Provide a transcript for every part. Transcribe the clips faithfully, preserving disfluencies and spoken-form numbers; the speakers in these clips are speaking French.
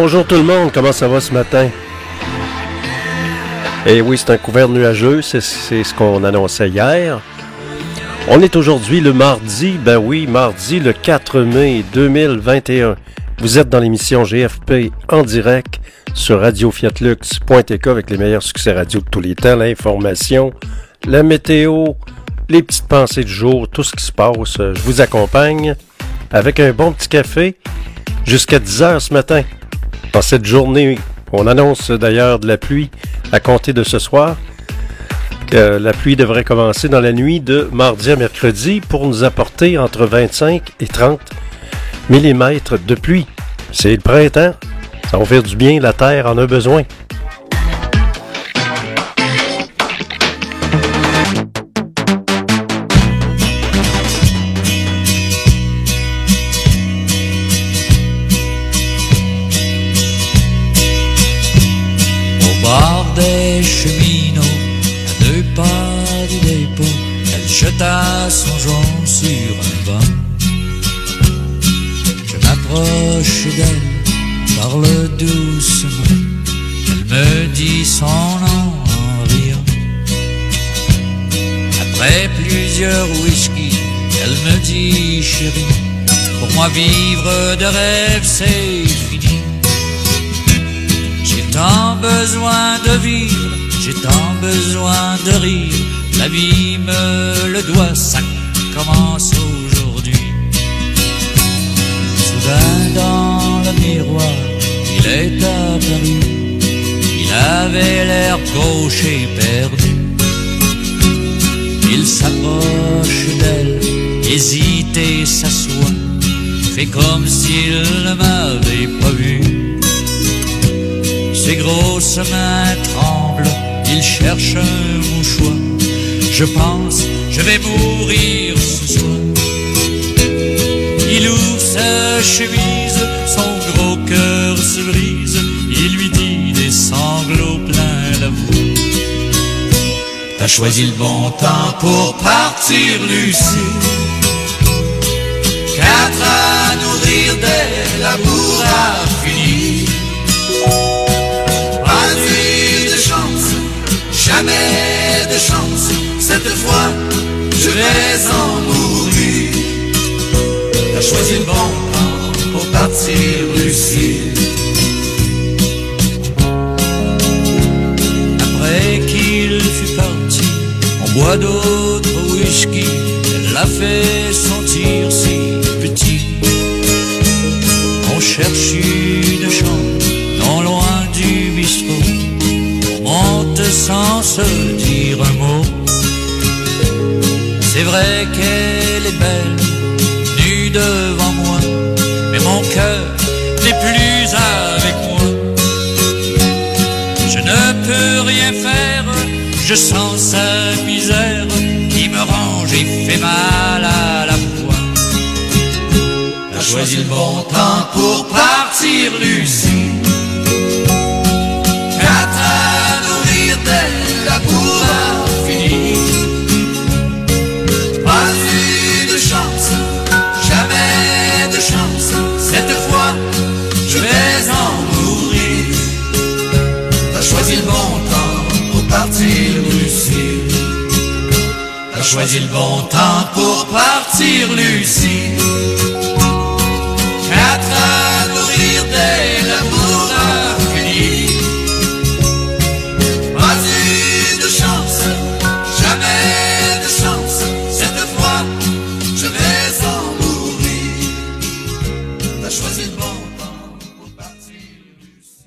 Bonjour tout le monde, comment ça va ce matin? Eh oui, c'est un couvert nuageux, c'est, c'est ce qu'on annonçait hier. On est aujourd'hui le mardi, ben oui, mardi le quatre mai deux mille vingt et un. Vous êtes dans l'émission G F P en direct sur radio fiat lux point t k avec les meilleurs succès radio de tous les temps, l'information, la météo, les petites pensées du jour, tout ce qui se passe. Je vous accompagne avec un bon petit café jusqu'à dix heures ce matin. Dans cette journée, on annonce d'ailleurs de la pluie à compter de ce soir. Euh, la pluie devrait commencer dans la nuit de mardi à mercredi pour nous apporter entre vingt-cinq et trente millimètres de pluie. C'est le printemps, ça va faire du bien, la terre en a besoin. Au bord des cheminots, à deux pas du dépôt, elle jeta son joint sur un banc. Je m'approche d'elle, parle doucement, elle me dit son nom en riant. Après plusieurs whisky, elle me dit chérie, pour moi vivre de rêve c'est fini. J'ai tant besoin de vivre, j'ai tant besoin de rire, la vie me le doit, ça commence aujourd'hui. Soudain dans le miroir, il est apparu, il avait l'air gauche et perdu. Il s'approche d'elle, hésite et s'assoit, fait comme s'il ne m'avait pas vu. Ses grosses mains tremblent, il cherche un mouchoir. Je pense, je vais mourir ce soir. Il ouvre sa chemise, son gros cœur se brise. Il lui dit des sanglots plein la voix. T'as choisi le bon temps pour partir, Lucie. Quatre à nourrir dès l'amour a fini. Pas nuit de chance, jamais de chance. Cette fois, je vais en mourir. T'as choisi le bon temps pour partir, Lucie. Après qu'il fut parti, on boit d'autres whisky. Elle l'a fait sentir si petit. On cherche une chambre non loin du bistrot. On monte sans se dire un mot. C'est vrai qu'elle est belle, nue devant moi, mais mon cœur n'est plus avec moi. Je ne peux rien faire, je sens sa misère qui me ronge et fait mal à la fois. T'as choisi le bon temps pour partir, Lucie. Quatre à nourrir d'elle, l'amour a fini. Pas eu de chance, jamais de chance. Cette fois, je vais en mourir. T'as choisi le bon temps pour partir, Lucie. T'as choisi le bon temps pour partir, Lucie. Quatre à nourrir dès l'amour a fini. Pas eu de chance, jamais de chance. Cette fois, je vais en mourir. T'as choisi le bon temps pour partir, Lucie.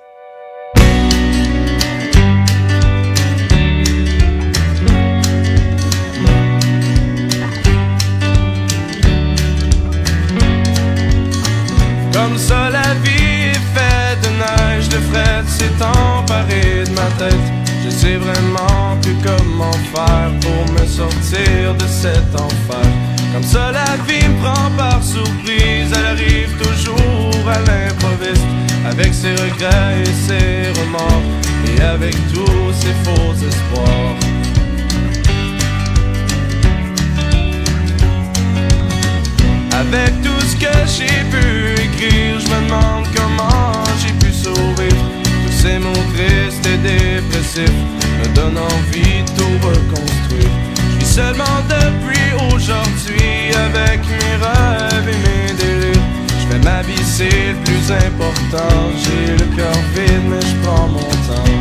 Comme ça la vie est faite de neige, de fret s'est emparé de ma tête. Je sais vraiment plus comment faire pour me sortir de cet enfer. Comme ça la vie me prend par surprise, elle arrive toujours à l'improviste, avec ses regrets et ses remords, et avec tous ses faux espoirs. Avec tout ce que j'ai pu écrire, je me demande comment j'ai ces mots tristes et dépressifs me donnent envie de tout reconstruire. Je vis seulement depuis aujourd'hui avec mes rêves et mes délires. Je fais ma vie, c'est le plus important. J'ai le cœur vide mais je prends mon temps.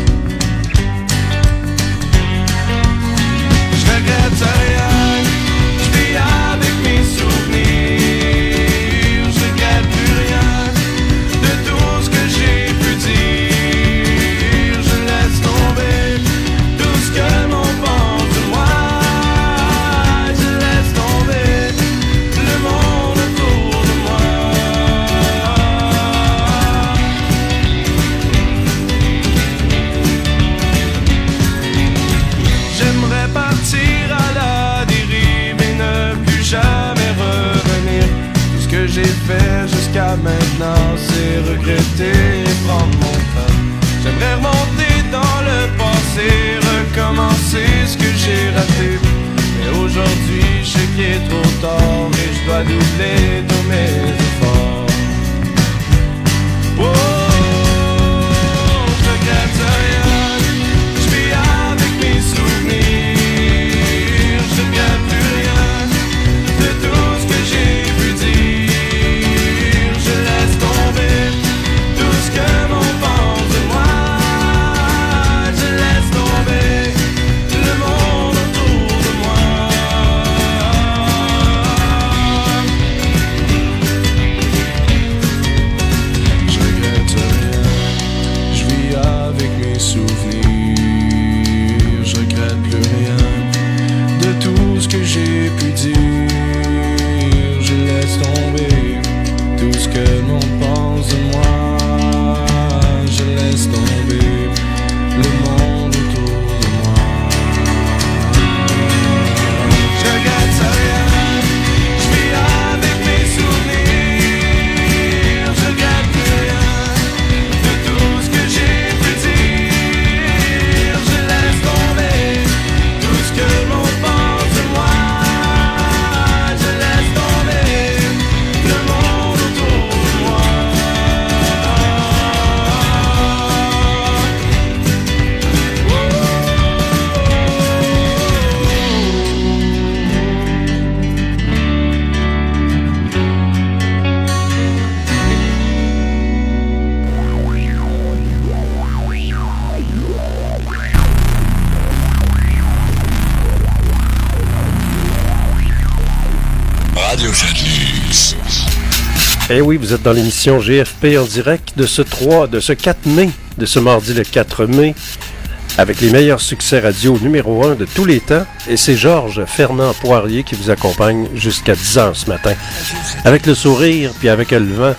Je regrette rien, je vis avec mes souvenirs. Je regrette plus rien de tout ce que j'ai pu dire. Je laisse tomber tout ce que mon pense de moi. Je laisse tomber le monde autour de moi. J'aimerais partir à la dérive et ne plus jamais revenir. Tout ce que j'ai fait jusqu'à maintenant, c'est regretter et prendre mon temps. J'aimerais remonter dans le passé, recommencer ce que j'ai raté. Mais aujourd'hui, je sais qu'il est trop tard et je dois doubler tous mes efforts. Oh, je regrette rien, je vis avec mes souvenirs. Je regrette plus rien de tout ce que j'ai pu dire. Je laisse tomber tout ce que mon pense de moi. Je laisse tomber le monde autour de moi. Je regrette rien, je vis avec mes souvenirs. Je regrette plus rien de tout ce que j'ai pu dire. Je laisse tomber tout ce que l'on pense de moi. Je laisse tomber le monde autour de moi. Je regrette rien, je vis avec mes souvenirs. Je regrette plus rien de tout ce que j'ai pu dire. Je laisse tomber tout ce que l'on pense de moi. Je laisse tomber le monde autour de moi. Radio Fenix. Eh oui, vous êtes dans l'émission G F P en direct de ce trois, de ce quatre mai, de ce mardi le quatre mai, avec les meilleurs succès radio numéro un de tous les temps. Et c'est Georges Fernand Poirier qui vous accompagne jusqu'à dix heures ce matin. Avec le sourire, puis avec le vent.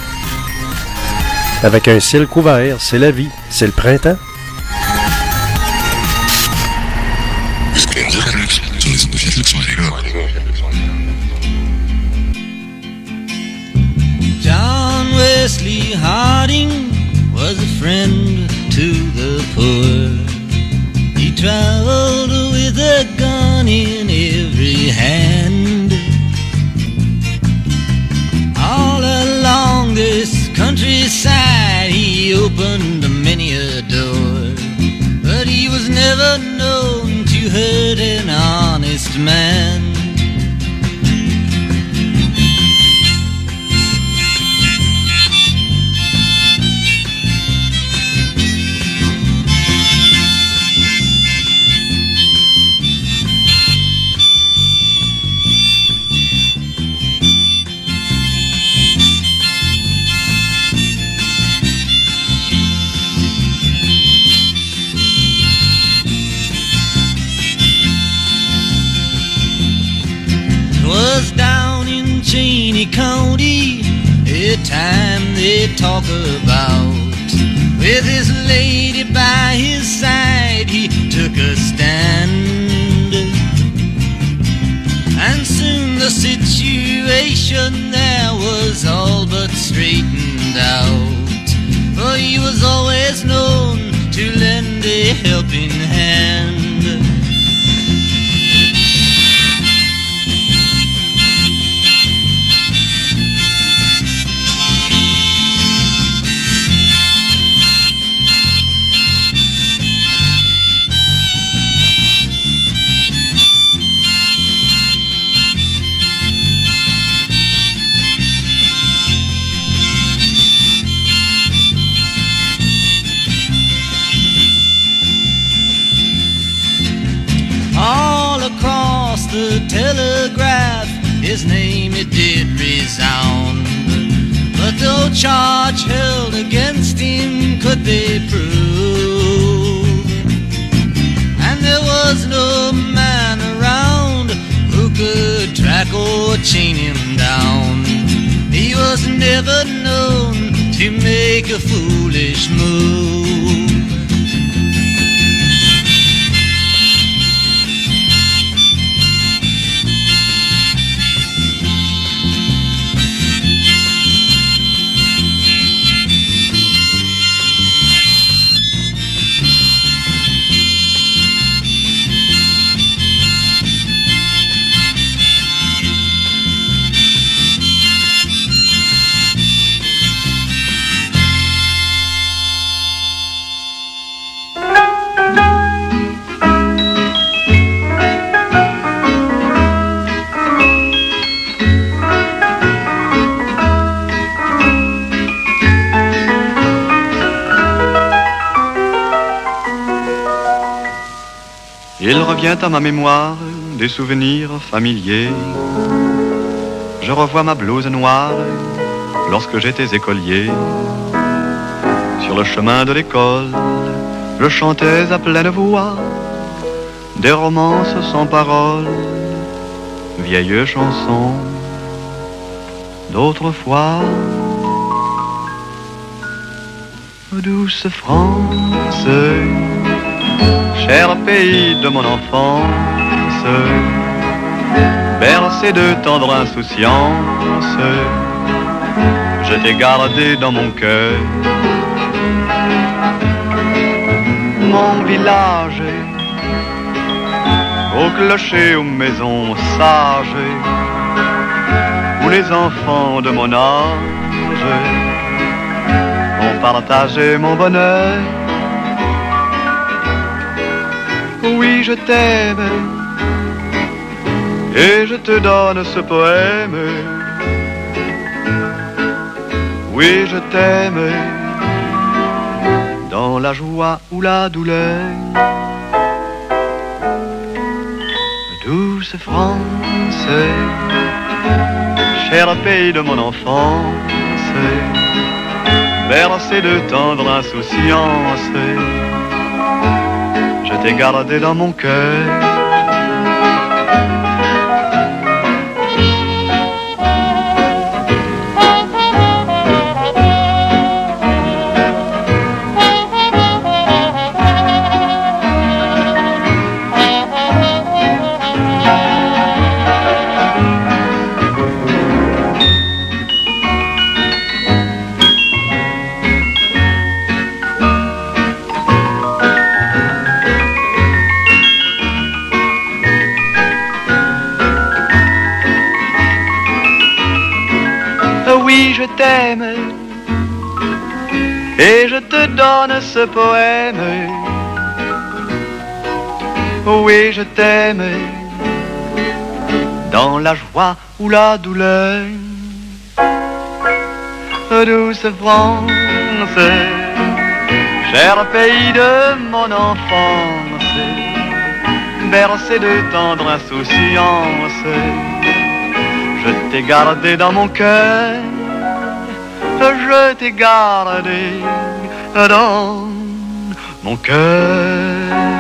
Avec un ciel couvert, c'est la vie, c'est le printemps. John Wesley Harding was a friend to the poor. He traveled with a gun in every hand. All along this countryside he opened many a door, but he was never known to hurt an honest man. Was down in Cheney County, a time they talk about. With his lady by his side, he took a stand. And soon the situation there was all but straightened out. For he was always known to lend a helping hand. his name it did resound. But no charge held against him could they prove, and there was no man around who could track or chain him down. He was never known to make a foolish move. Il revient à ma mémoire des souvenirs familiers. Je revois ma blouse noire lorsque j'étais écolier. Sur le chemin de l'école, je chantais à pleine voix des romances sans paroles, vieilles chansons d'autrefois. Douce France, cher pays de mon enfance, bercé de tendre insouciance, je t'ai gardé dans mon cœur. Mon village, au clocher, aux maisons sages, où les enfants de mon âge ont partagé mon bonheur. Oui, je t'aime, et je te donne ce poème. Oui, je t'aime, dans la joie ou la douleur. Douce France, cher pays de mon enfance, bercé de tendre insouciance, je t'ai gardé dans mon cœur. Je t'aime et je te donne ce poème. Oui, je t'aime dans la joie ou la douleur. Douce France, cher pays de mon enfance, bercé de tendre insouciance, je t'ai gardé dans mon cœur. Je t'ai gardé dans mon cœur.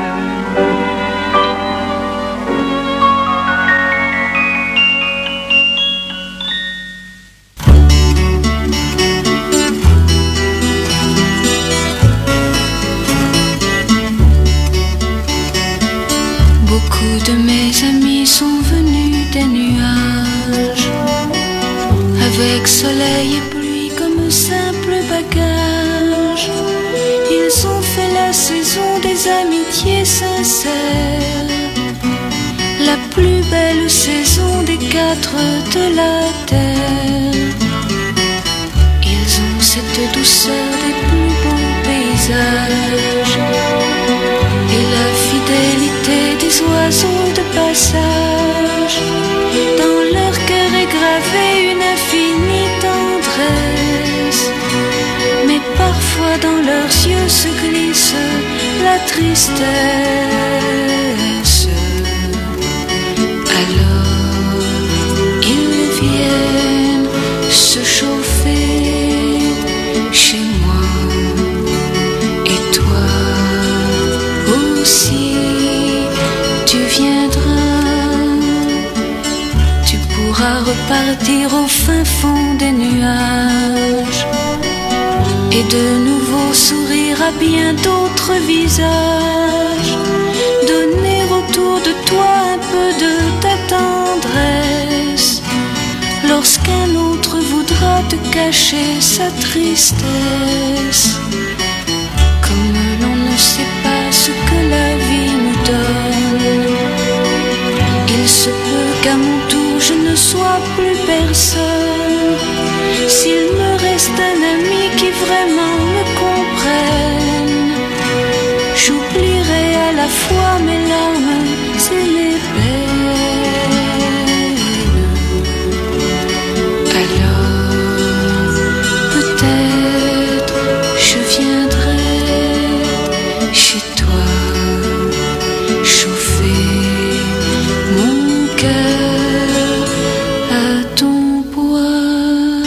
Beaucoup de mes amis sont venus des nuages, avec soleil et pluie comme simple bagage. Ils ont fait la saison des amitiés sincères, la plus belle saison des quatre de la terre. Ils ont cette douceur des plus beaux paysages et la fidélité des oiseaux de passage. Dans leur cœur est gravée une infinie tendresse, mais parfois dans leurs yeux se glisse la tristesse. Alors ils Et toi aussi, tu viendras, tu pourras repartir au fin fond des nuages et de nouveau sourire à bien d'autres visages, donner autour de toi un peu de ta tendresse lorsqu'un autre voudra te cacher sa tristesse. Comme l'on ne sait pas ce que la vie nous donne, il se peut qu'à mon tour je ne sois plus personne. S'il me reste un ami qui vraiment me comprenne, j'oublierai à la fois mes larmes et les peines. Alors, peut-être je viendrai chez toi, chauffer mon cœur à ton bois.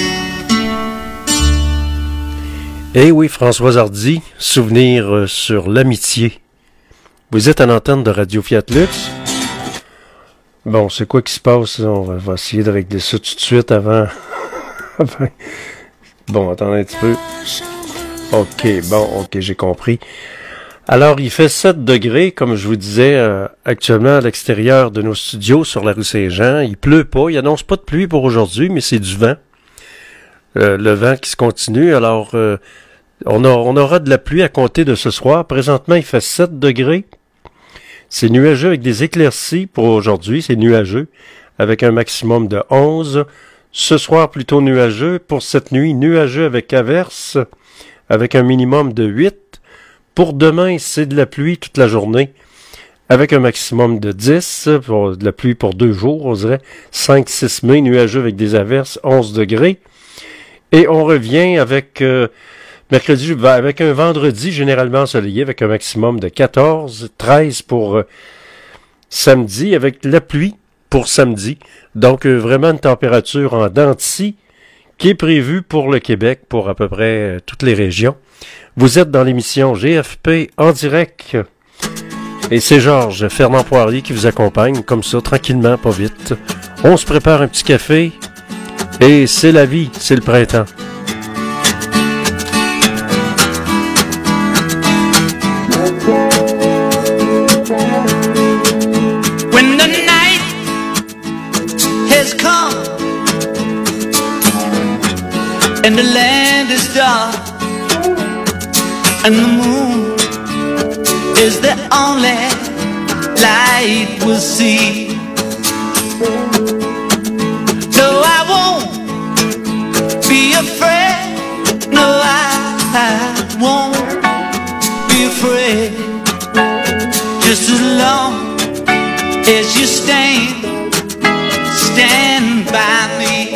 Eh oui, Françoise Hardy, souvenir euh, sur l'amitié. Vous êtes à l'antenne de Radio Fiat Lux. Bon, c'est quoi qui se passe? On va, va essayer de régler ça tout de suite avant... avant... Bon, attendez un petit peu. OK, bon, OK, j'ai compris. Alors, il fait sept degrés, comme je vous disais, euh, actuellement à l'extérieur de nos studios sur la rue Saint-Jean. Il pleut pas, il annonce pas de pluie pour aujourd'hui, mais c'est du vent. Euh, le vent qui se continue, alors... Euh, On, a, on aura de la pluie à compter de ce soir. Présentement, il fait sept degrés. C'est nuageux avec des éclaircies pour aujourd'hui. C'est nuageux avec un maximum de onze. Ce soir, plutôt nuageux. Pour cette nuit, nuageux avec averse avec un minimum de huit. Pour demain, c'est de la pluie toute la journée avec un maximum de dix. Pour de la pluie pour deux jours, on dirait. cinq six mai, nuageux avec des averses, onze degrés. Et on revient avec... Euh, Mercredi, avec un vendredi généralement ensoleillé, avec un maximum de quatorze, treize pour euh, samedi, avec la pluie pour samedi. Donc, euh, vraiment une température en dents de scie qui est prévue pour le Québec, pour à peu près euh, toutes les régions. Vous êtes dans l'émission G F P en direct. Et c'est Georges Fernand Poirier qui vous accompagne, comme ça, tranquillement, pas vite. On se prépare un petit café. Et c'est la vie, c'est le printemps. And the land is dark, and the moon is the only light we'll see. No, I won't be afraid. No, I, I won't be afraid. Just as long as you stand, stand by me.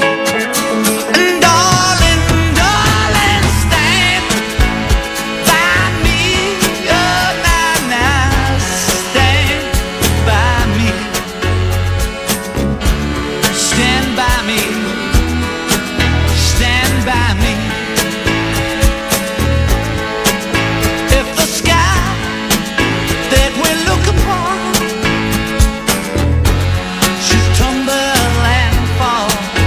Tumble and fall.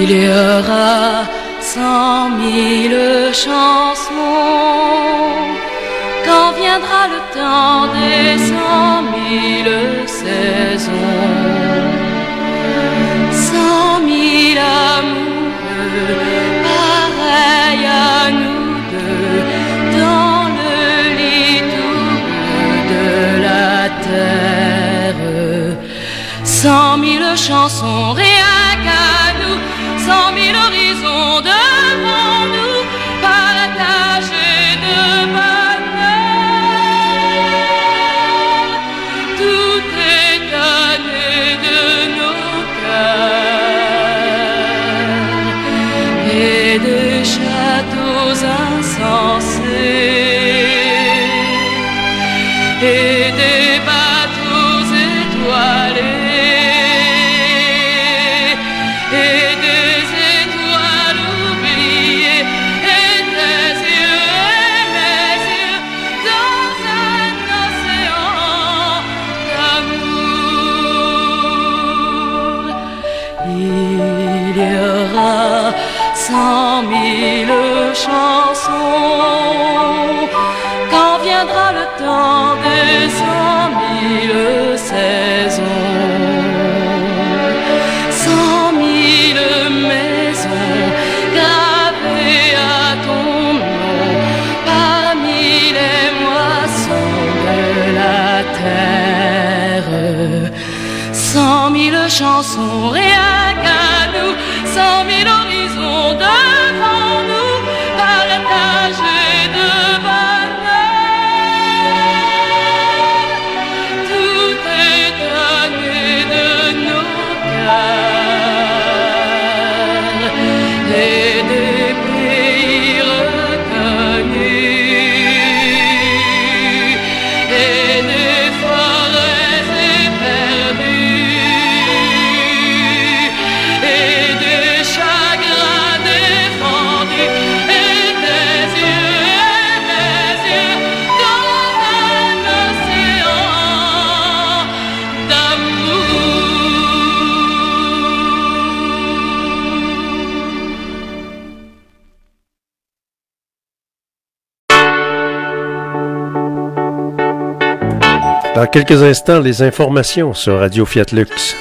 Il y aura cent mille chansons quand viendra le temps des cent mille saisons. Cent mille amoureux pareils à nous deux dans le lit doux de la terre. Cent mille chansons rien qu'à nous, cent mille horizons devant nous, partagés de bonheur. Tout est donné de nos cœurs et des châteaux insensés et des bateaux étoilés. Cent mille chansons quand viendra le temps des cent mille saisons. Cent mille maisons gravées à ton nom parmi les moissons de la terre. Cent mille chansons rien qu'à nous, cent mille horizons devant nous, partagés de bonheur. Tout est donné de nos cœurs et des pays reconnus et des forêts éperdues et des chagrins défendus et des yeux et des yeux dans un océan d'amour. Dans quelques instants, les informations sur Radio Fiat Lux.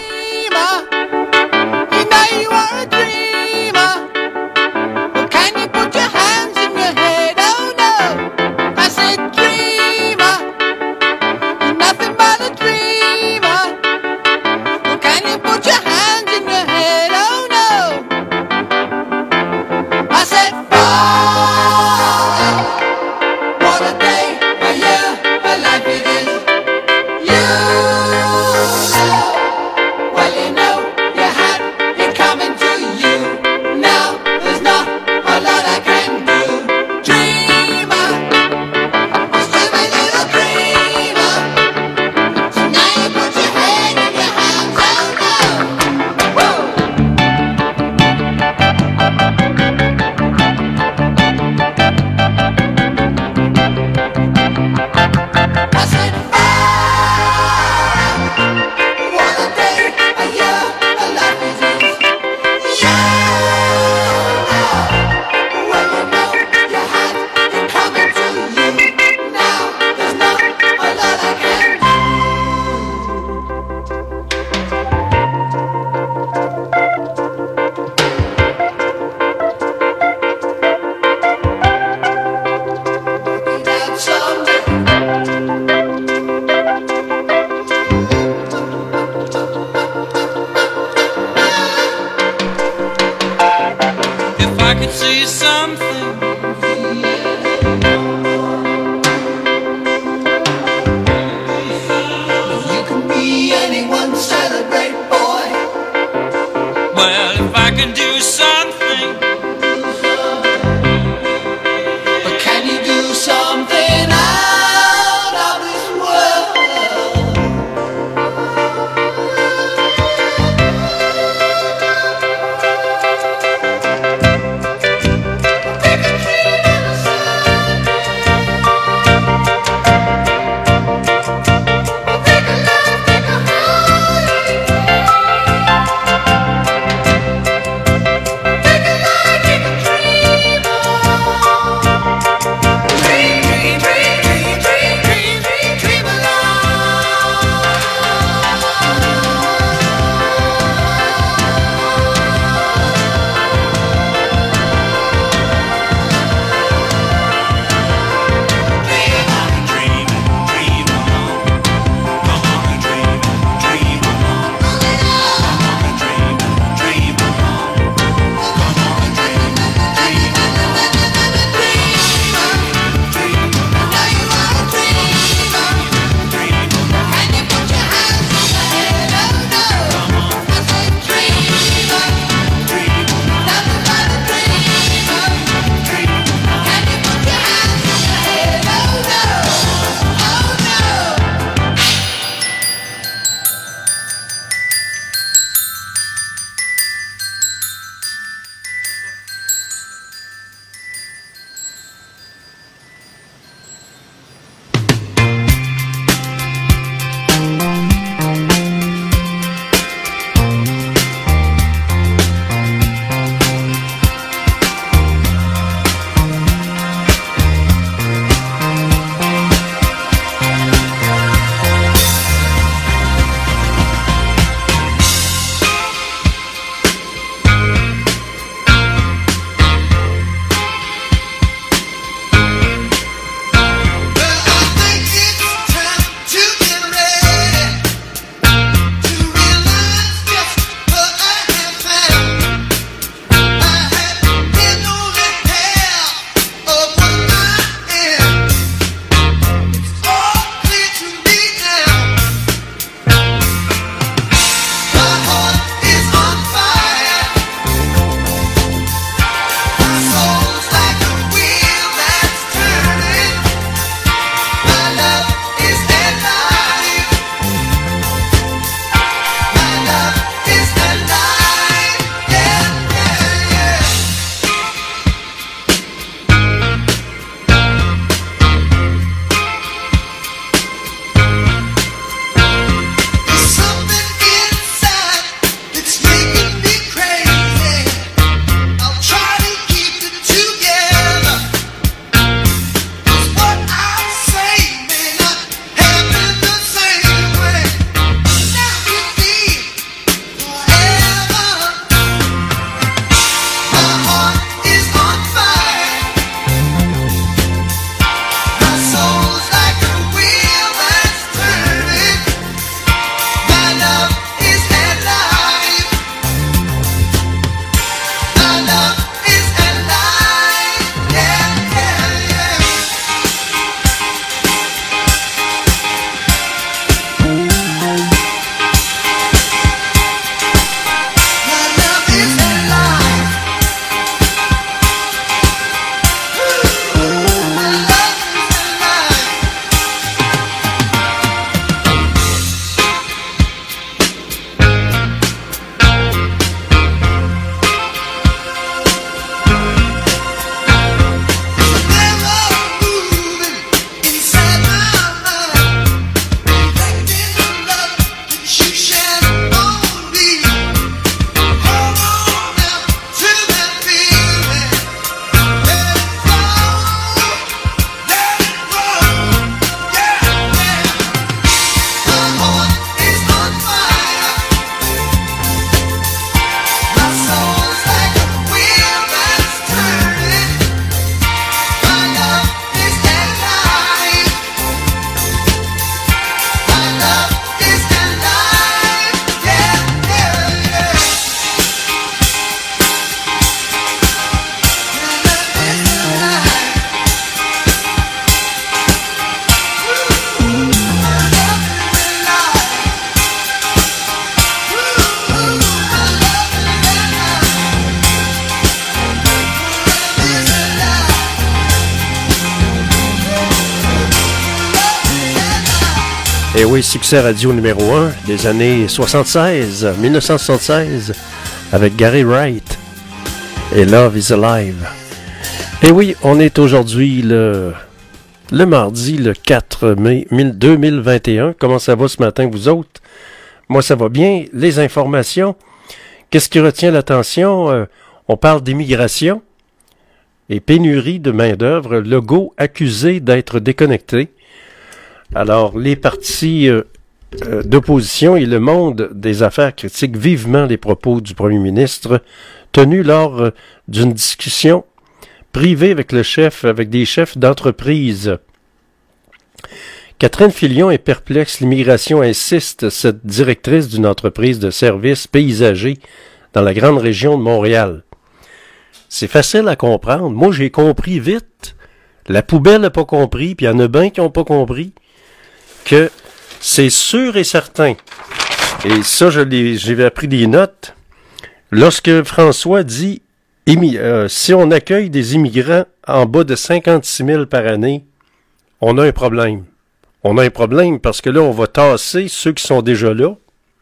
Et oui, succès radio numéro un des années soixante-seize, dix-neuf cent soixante-seize, avec Gary Wright et Love is Alive. Et oui, on est aujourd'hui le, le mardi, le quatre mai deux mille vingt et un. Comment ça va ce matin, vous autres? Moi, ça va bien. Les informations, qu'est-ce qui retient l'attention? Euh, on parle d'immigration et pénurie de main-d'œuvre. Legault accusé d'être déconnecté. Alors, les partis euh, euh, d'opposition et le monde des affaires critiquent vivement les propos du premier ministre tenus lors euh, d'une discussion privée avec le chef, avec des chefs d'entreprise. Catherine Filion est perplexe. L'immigration insiste, cette directrice d'une entreprise de services paysagers dans la grande région de Montréal. C'est facile à comprendre. Moi, j'ai compris vite. La poubelle n'a pas compris, puis il y en a bien qui n'ont pas compris que c'est sûr et certain. Et ça, je l'ai, j'ai appris des notes. Lorsque François dit euh, si on accueille des immigrants en bas de cinquante-six mille par année, on a un problème. On a un problème parce que là, on va tasser ceux qui sont déjà là.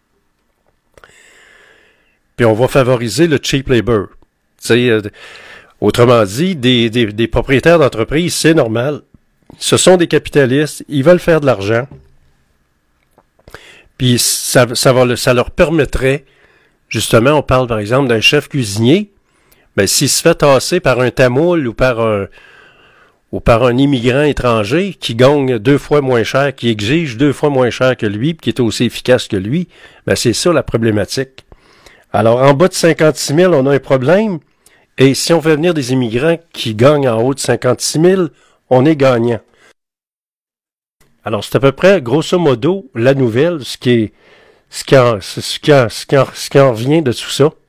Puis on va favoriser le cheap labor. Tu sais, euh, autrement dit, des, des, des propriétaires d'entreprises, c'est normal. Ce sont des capitalistes, ils veulent faire de l'argent. Puis ça, ça, va, ça leur permettrait, justement, on parle par exemple d'un chef cuisinier, ben s'il se fait tasser par un tamoul ou par un ou par un immigrant étranger qui gagne deux fois moins cher, qui exige deux fois moins cher que lui, puis qui est aussi efficace que lui, ben c'est ça la problématique. Alors, en bas de cinquante-six mille, on a un problème, et si on fait venir des immigrants qui gagnent en haut de cinquante-six mille, on est gagnant. Alors, c'est à peu près, grosso modo, la nouvelle, ce qui est, ce qui en, ce qui en, ce qui en, ce qui en revient de tout ça.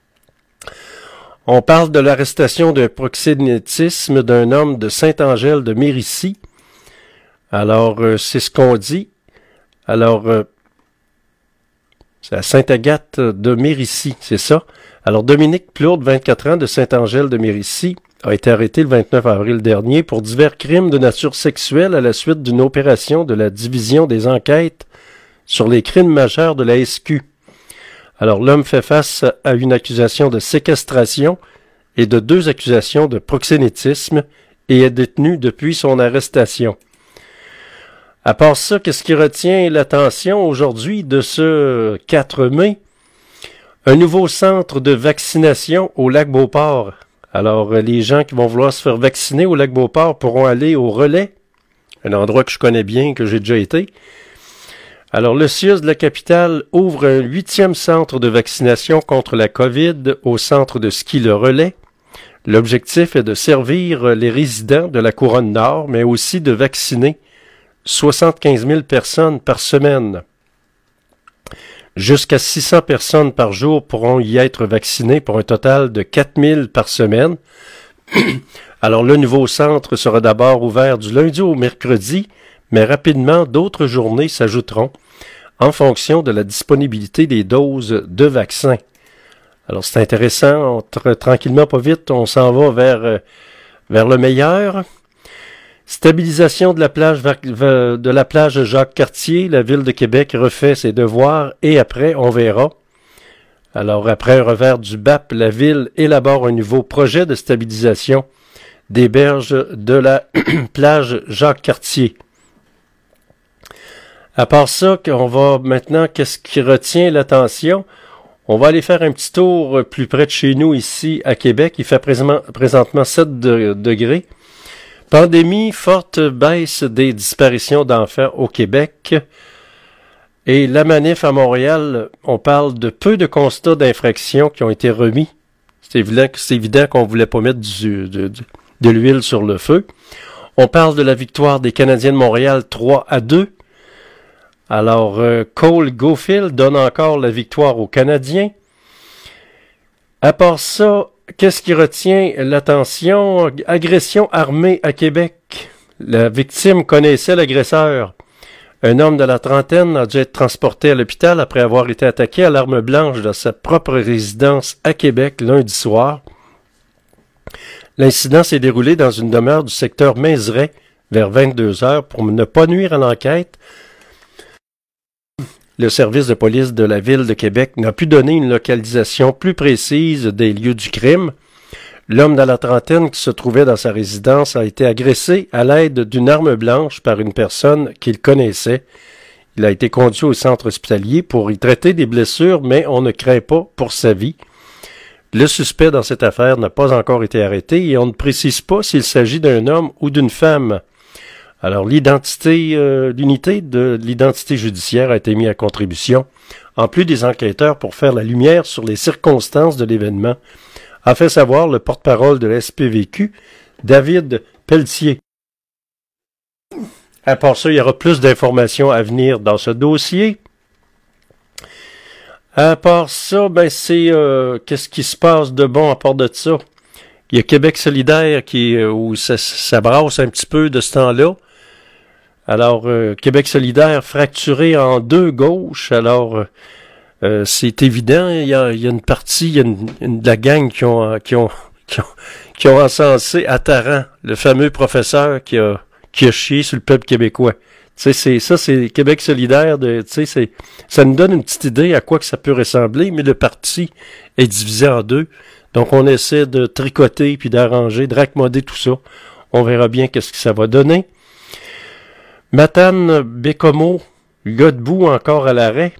On parle de l'arrestation d'un proxénétisme d'un homme de Saint-Angèle de Mérici. Alors, euh, c'est ce qu'on dit. Alors, euh, c'est à Sainte-Agathe de Mérici, c'est ça. Alors, Dominique Plourde, vingt-quatre ans, de Saint-Angèle de Mérici, a été arrêté le vingt-neuf avril dernier pour divers crimes de nature sexuelle à la suite d'une opération de la Division des enquêtes sur les crimes majeurs de la S Q. Alors, l'homme fait face à une accusation de séquestration et de deux accusations de proxénétisme et est détenu depuis son arrestation. À part ça, qu'est-ce qui retient l'attention aujourd'hui de ce quatre mai? Un nouveau centre de vaccination au Lac-Beauport. Alors, les gens qui vont vouloir se faire vacciner au Lac-Beauport pourront aller au Relais, un endroit que je connais bien, que j'ai déjà été. Alors, le C I U S de la capitale ouvre un huitième centre de vaccination contre la COVID au centre de ski Le Relais. L'objectif est de servir les résidents de la Couronne Nord, mais aussi de vacciner soixante-quinze mille personnes par semaine. Jusqu'à six cents personnes par jour pourront y être vaccinées pour un total de quatre mille par semaine. Alors, le nouveau centre sera d'abord ouvert du lundi au mercredi, mais rapidement, d'autres journées s'ajouteront en fonction de la disponibilité des doses de vaccins. Alors, c'est intéressant. On, tra- tranquillement, pas vite, on s'en va vers, euh, vers le meilleur. Stabilisation de la plage de la plage Jacques-Cartier. La Ville de Québec refait ses devoirs et après, on verra. Alors, après un revers du B A P, la Ville élabore un nouveau projet de stabilisation des berges de la plage Jacques-Cartier. À part ça, on va maintenant, qu'est-ce qui retient l'attention? On va aller faire un petit tour plus près de chez nous, ici, à Québec. Il fait présentement, présentement sept degrés. Pandémie, forte baisse des disparitions d'enfants au Québec. Et la manif à Montréal, on parle de peu de constats d'infraction qui ont été remis. C'est évident, c'est évident qu'on voulait pas mettre du, de, de, de l'huile sur le feu. On parle de la victoire des Canadiens de Montréal trois à deux. Alors, euh, Cole Gaufield donne encore la victoire aux Canadiens. À part ça, qu'est-ce qui retient l'attention? Agression armée à Québec. La victime connaissait l'agresseur. Un homme de la trentaine a dû être transporté à l'hôpital après avoir été attaqué à l'arme blanche dans sa propre résidence à Québec lundi soir. L'incident s'est déroulé dans une demeure du secteur Mézeray vers vingt-deux heures pour ne pas nuire à l'enquête. le service de police de la ville de Québec n'a pu donner une localisation plus précise des lieux du crime. L'homme dans la trentaine qui se trouvait dans sa résidence a été agressé à l'aide d'une arme blanche par une personne qu'il connaissait. Il a été conduit au centre hospitalier pour y traiter des blessures, mais on ne craint pas pour sa vie. Le suspect dans cette affaire n'a pas encore été arrêté et on ne précise pas s'il s'agit d'un homme ou d'une femme. Alors, l'identité, euh, l'unité de l'identité judiciaire a été mise à contribution, en plus des enquêteurs pour faire la lumière sur les circonstances de l'événement, a fait savoir le porte-parole de la S P V Q, David Pelletier. À part ça, il y aura plus d'informations à venir dans ce dossier. À part ça, ben c'est euh, qu'est-ce qui se passe de bon à part de ça? Il y a Québec solidaire qui euh, où ça, ça brasse un petit peu de ce temps-là. Alors, euh, Québec solidaire fracturé en deux gauches. Alors, euh, c'est évident, il y a, il y a une partie, il y a une, une de la gang qui ont, qui ont, qui ont, qui ont encensé Attaran, le fameux professeur qui a, qui a chié sur le peuple québécois. Tu sais, c'est ça, c'est Québec solidaire. De, tu sais, c'est, ça nous donne une petite idée à quoi que ça peut ressembler, mais le parti est divisé en deux. Donc, on essaie de tricoter puis d'arranger, de raccommoder tout ça. On verra bien qu'est-ce que ça va donner. Matane Bécomo, Godbout encore à l'arrêt.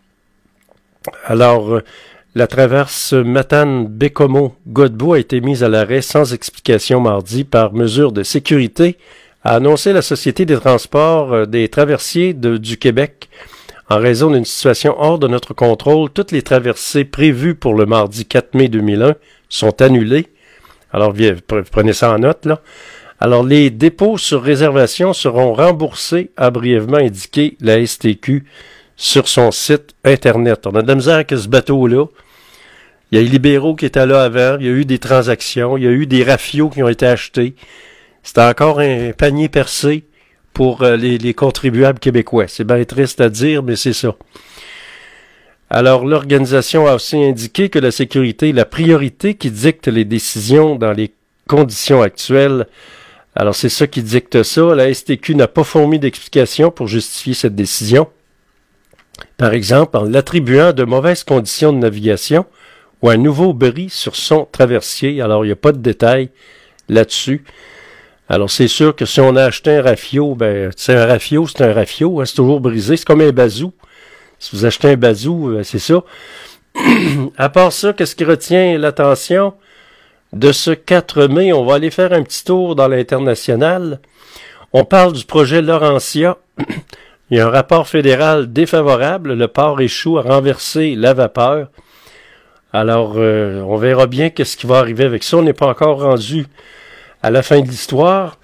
Alors, euh, la traverse Matane Bécomo Godbout a été mise à l'arrêt sans explication mardi par mesure de sécurité, a annoncé la Société des transports euh, des traversiers de, du Québec. En raison d'une situation hors de notre contrôle, toutes les traversées prévues pour le mardi quatre mai deux mille un sont annulées. Alors, prenez ça en note, là. Alors, les dépôts sur réservation seront remboursés, a brièvement indiqué la S T Q sur son site Internet. On a de la misère avec ce bateau-là. Il y a les libéraux qui étaient là avant, il y a eu des transactions, il y a eu des rafios qui ont été achetés. C'était encore un panier percé pour les, les contribuables québécois. C'est bien triste à dire, mais c'est ça. Alors, l'organisation a aussi indiqué que la sécurité est la priorité qui dicte les décisions dans les conditions actuelles. Alors, c'est ça qui dicte ça. La S T Q n'a pas fourni d'explication pour justifier cette décision. Par exemple, en l'attribuant de mauvaises conditions de navigation ou un nouveau bris sur son traversier. Alors, il n'y a pas de détails là-dessus. Alors, c'est sûr que si on a acheté un rafio, ben, c'est un rafio, c'est un rafio, hein, c'est toujours brisé. C'est comme un bazou. Si vous achetez un bazou, ben, c'est ça. À part ça, qu'est-ce qui retient l'attention de ce quatre mai? On va aller faire un petit tour dans l'international. On parle du projet Laurentia. Il y a un rapport fédéral défavorable. Le port échoue à renverser la vapeur. Alors, euh, on verra bien qu'est-ce qui va arriver avec ça. On n'est pas encore rendu à la fin de l'histoire.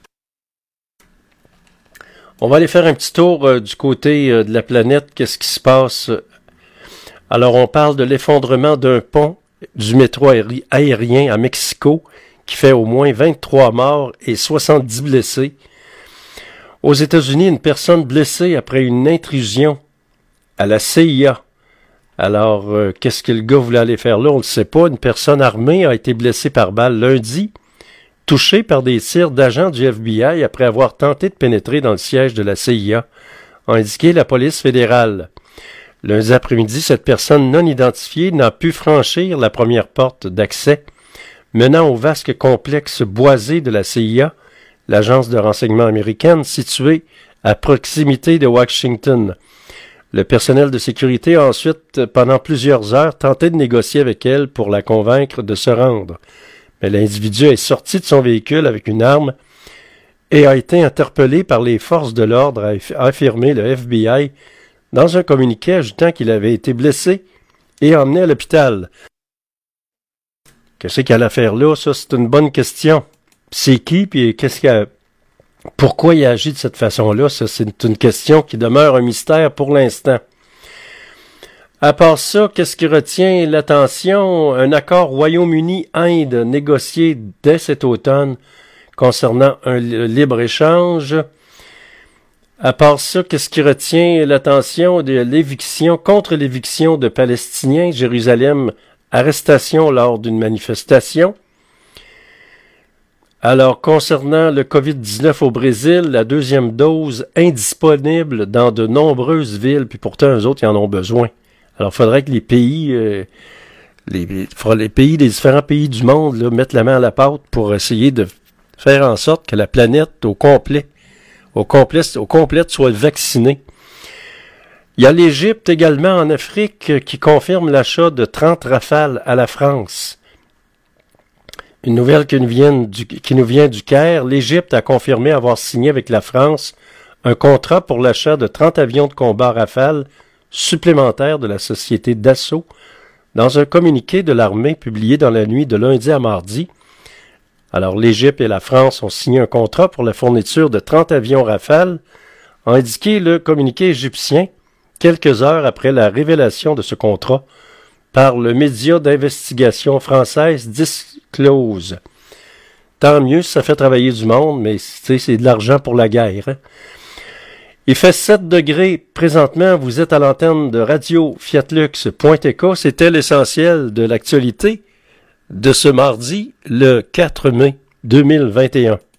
On va aller faire un petit tour euh, du côté euh, de la planète. Qu'est-ce qui se passe? Alors, on parle de l'effondrement d'un pont du métro aéri- aérien à Mexico qui fait au moins vingt-trois morts et soixante-dix blessés. Aux États-Unis, une personne blessée après une intrusion à la C I A. Alors, euh, qu'est-ce que le gars voulait aller faire là? On ne le sait pas. Une personne armée a été blessée par balle lundi, touchée par des tirs d'agents du F B I après avoir tenté de pénétrer dans le siège de la C I A, a indiqué la police fédérale. Lundi après-midi, cette personne non identifiée n'a pu franchir la première porte d'accès menant au vaste complexe boisé de la C I A, l'agence de renseignement américaine située à proximité de Washington. Le personnel de sécurité a ensuite, pendant plusieurs heures, tenté de négocier avec elle pour la convaincre de se rendre. Mais l'individu est sorti de son véhicule avec une arme et a été interpellé par les forces de l'ordre, a affirmé le F B I dans un communiqué ajoutant qu'il avait été blessé et emmené à l'hôpital. Qu'est-ce qu'il y a à faire là? Ça, c'est une bonne question. C'est qui, puis qu'est-ce qu'il y a... Pourquoi il agit de cette façon-là? Ça, c'est une question qui demeure un mystère pour l'instant. À part ça, qu'est-ce qui retient l'attention? Un accord Royaume-Uni-Inde négocié dès cet automne concernant un libre-échange. À part ça, qu'est-ce qui retient l'attention de l'éviction, contre l'éviction de Palestiniens, Jérusalem, arrestation lors d'une manifestation. Alors, concernant le covid dix-neuf au Brésil, la deuxième dose indisponible dans de nombreuses villes, puis pourtant, eux autres, ils en ont besoin. Alors, il faudrait que les pays, euh, les, les pays, les différents pays du monde, là, mettent la main à la pâte pour essayer de faire en sorte que la planète au complet, au complet, au complet soit vaccinée. Il y a l'Égypte également en Afrique qui confirme l'achat de trente Rafales à la France. Une nouvelle qui nous vient du, qui nous vient du Caire, l'Égypte a confirmé avoir signé avec la France un contrat pour l'achat de trente avions de combat Rafale supplémentaires de la société Dassault. Dans un communiqué de l'armée publié dans la nuit de lundi à mardi, alors l'Égypte et la France ont signé un contrat pour la fourniture de trente avions Rafale, a indiqué le communiqué égyptien quelques heures après la révélation de ce contrat par le média d'investigation française Disclose. Tant mieux si ça fait travailler du monde, mais c'est de l'argent pour la guerre. Hein? Il fait sept degrés présentement, vous êtes à l'antenne de radio fiatlux point e k. C'était l'essentiel de l'actualité de ce mardi, le quatre mai deux mille vingt et un.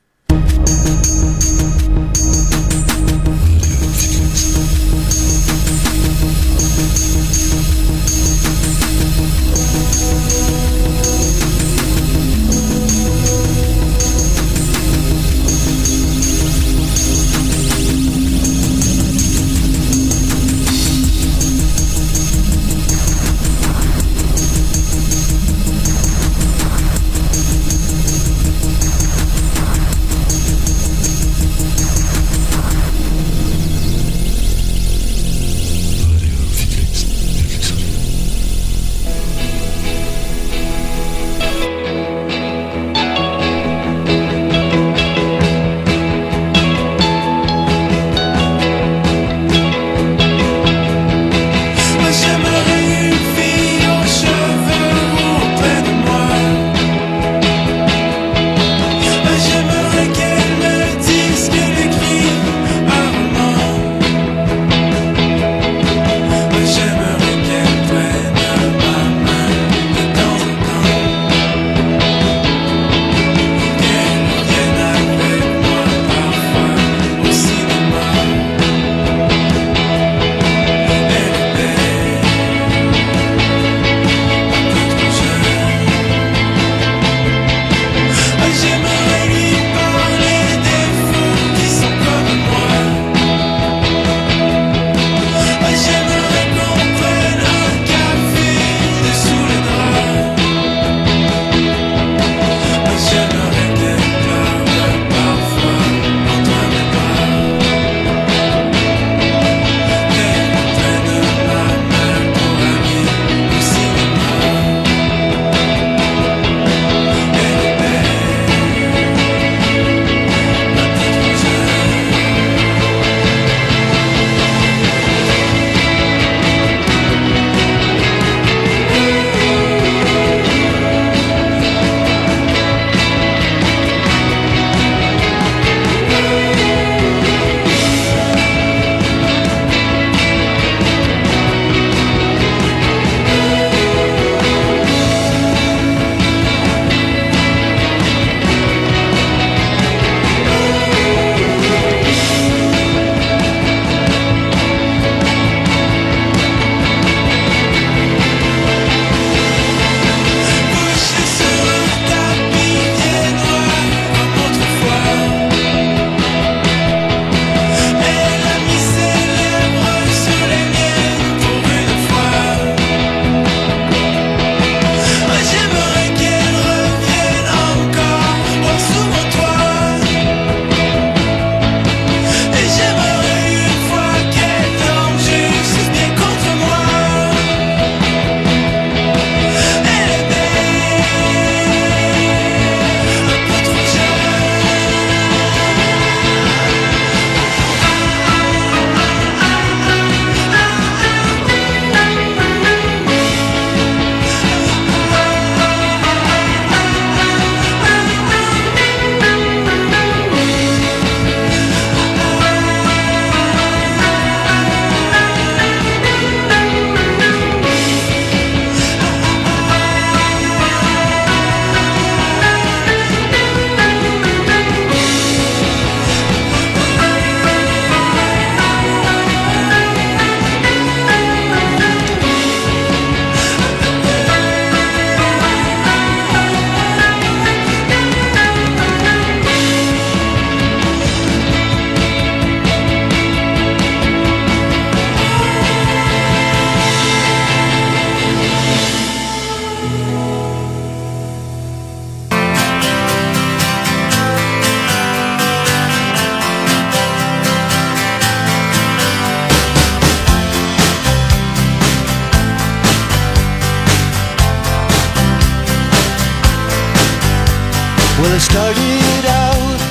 Well, I started out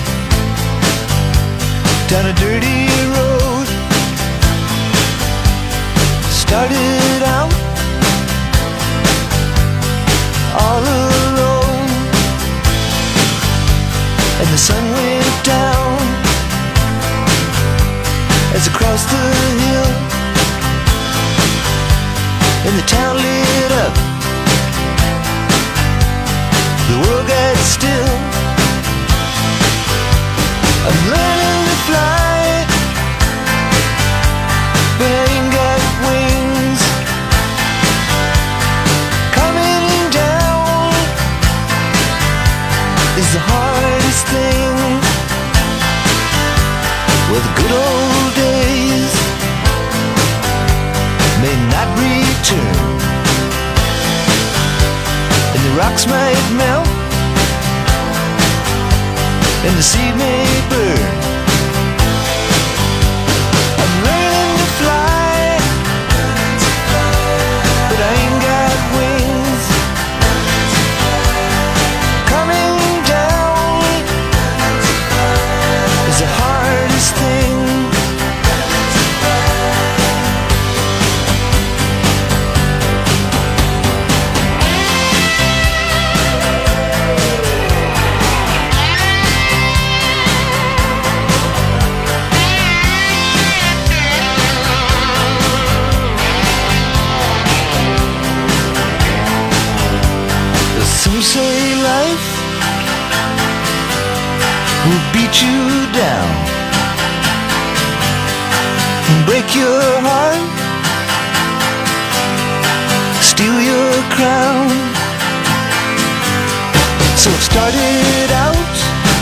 down a dirty road. Started out all alone, and the sun went down as I crossed the hill, and the town lit up. The world got still. I'm learning to fly, but I ain't got wings. Coming down is the hardest thing. Well, the good old days may not return, and the rocks might melt, and the sea may burn. I'm learning to fly, but I ain't got wings. Coming down is the hardest thing. Some say life will beat you down, break your heart, steal your crown. So I've started out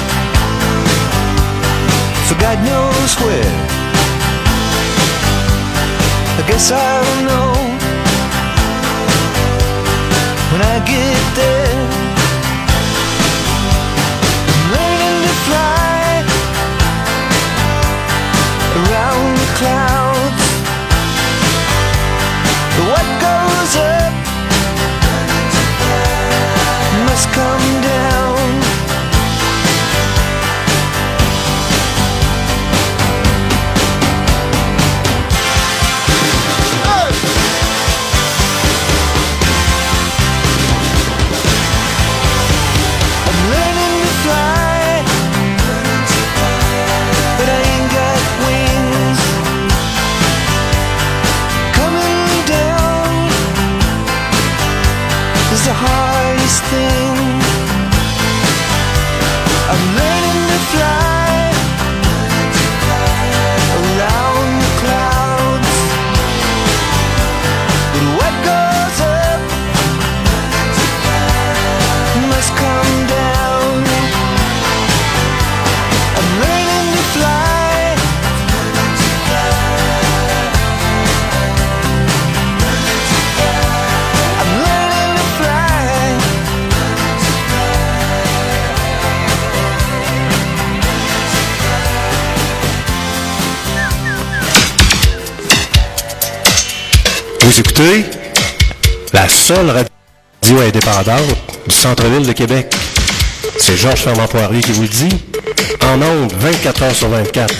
for God knows where. I guess I'll know when I get there. I'm learning to fly around the clouds. But what goes up must come down. The hardest thing. I'm learning to fly around the clouds, but what goes up must come down. I'm learning to fly. I'm learning to fly. Vous écoutez la seule radio indépendante du centre-ville de Québec. C'est Georges Fermant-Poirier qui vous le dit, en ondes vingt-quatre heures sur vingt-quatre.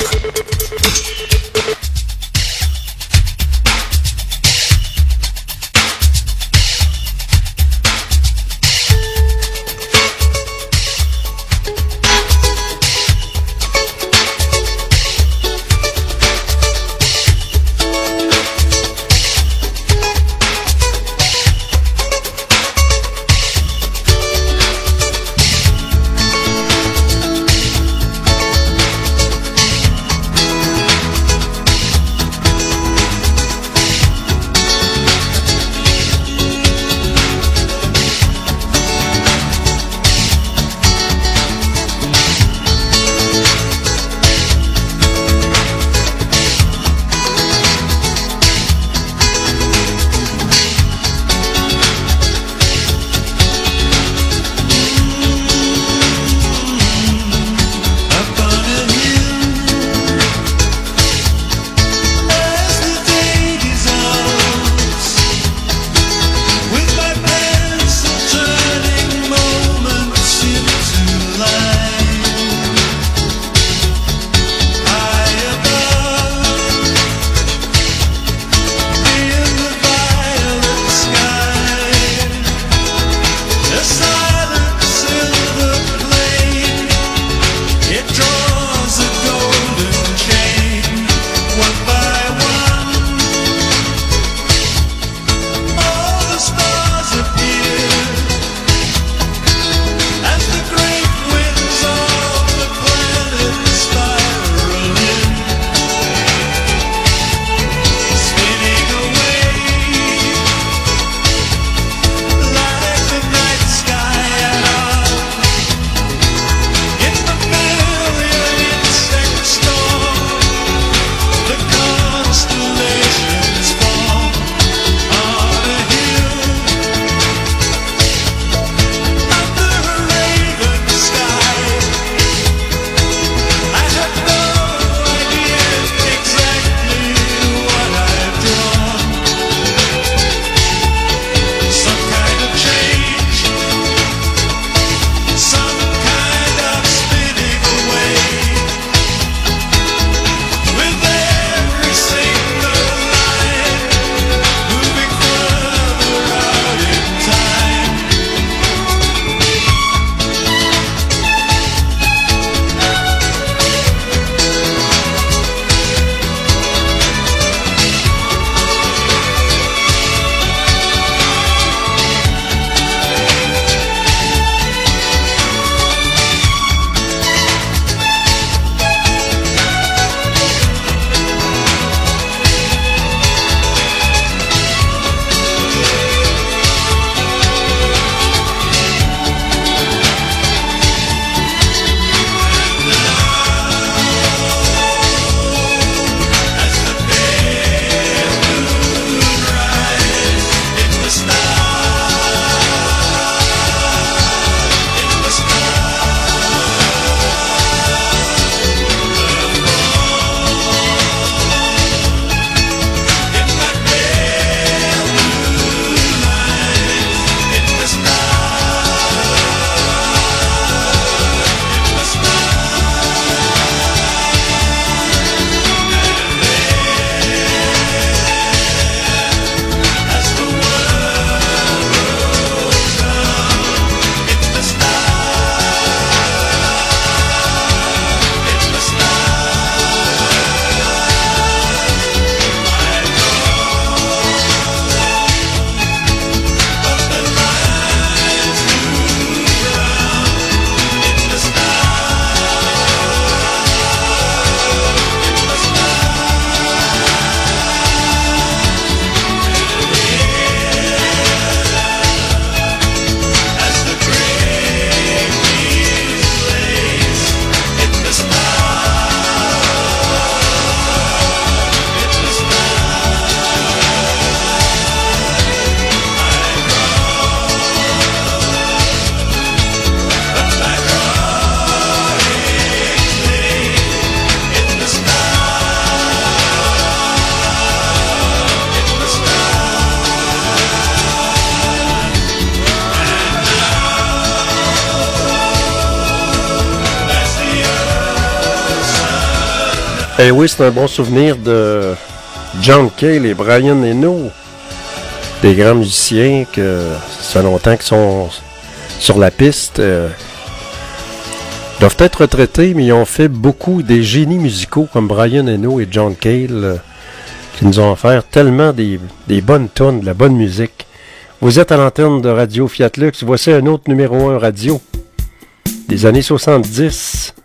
Eh oui, c'est un bon souvenir de John Cale et Brian Eno, des grands musiciens que ça fait longtemps qu'ils sont sur la piste. Euh, doivent être retraités, mais ils ont fait beaucoup des génies musicaux comme Brian Eno et John Cale, euh, qui nous ont offert tellement des, des bonnes tonnes, de la bonne musique. Vous êtes à l'antenne de Radio Fiat Lux. Voici un autre numéro un radio des années soixante-dix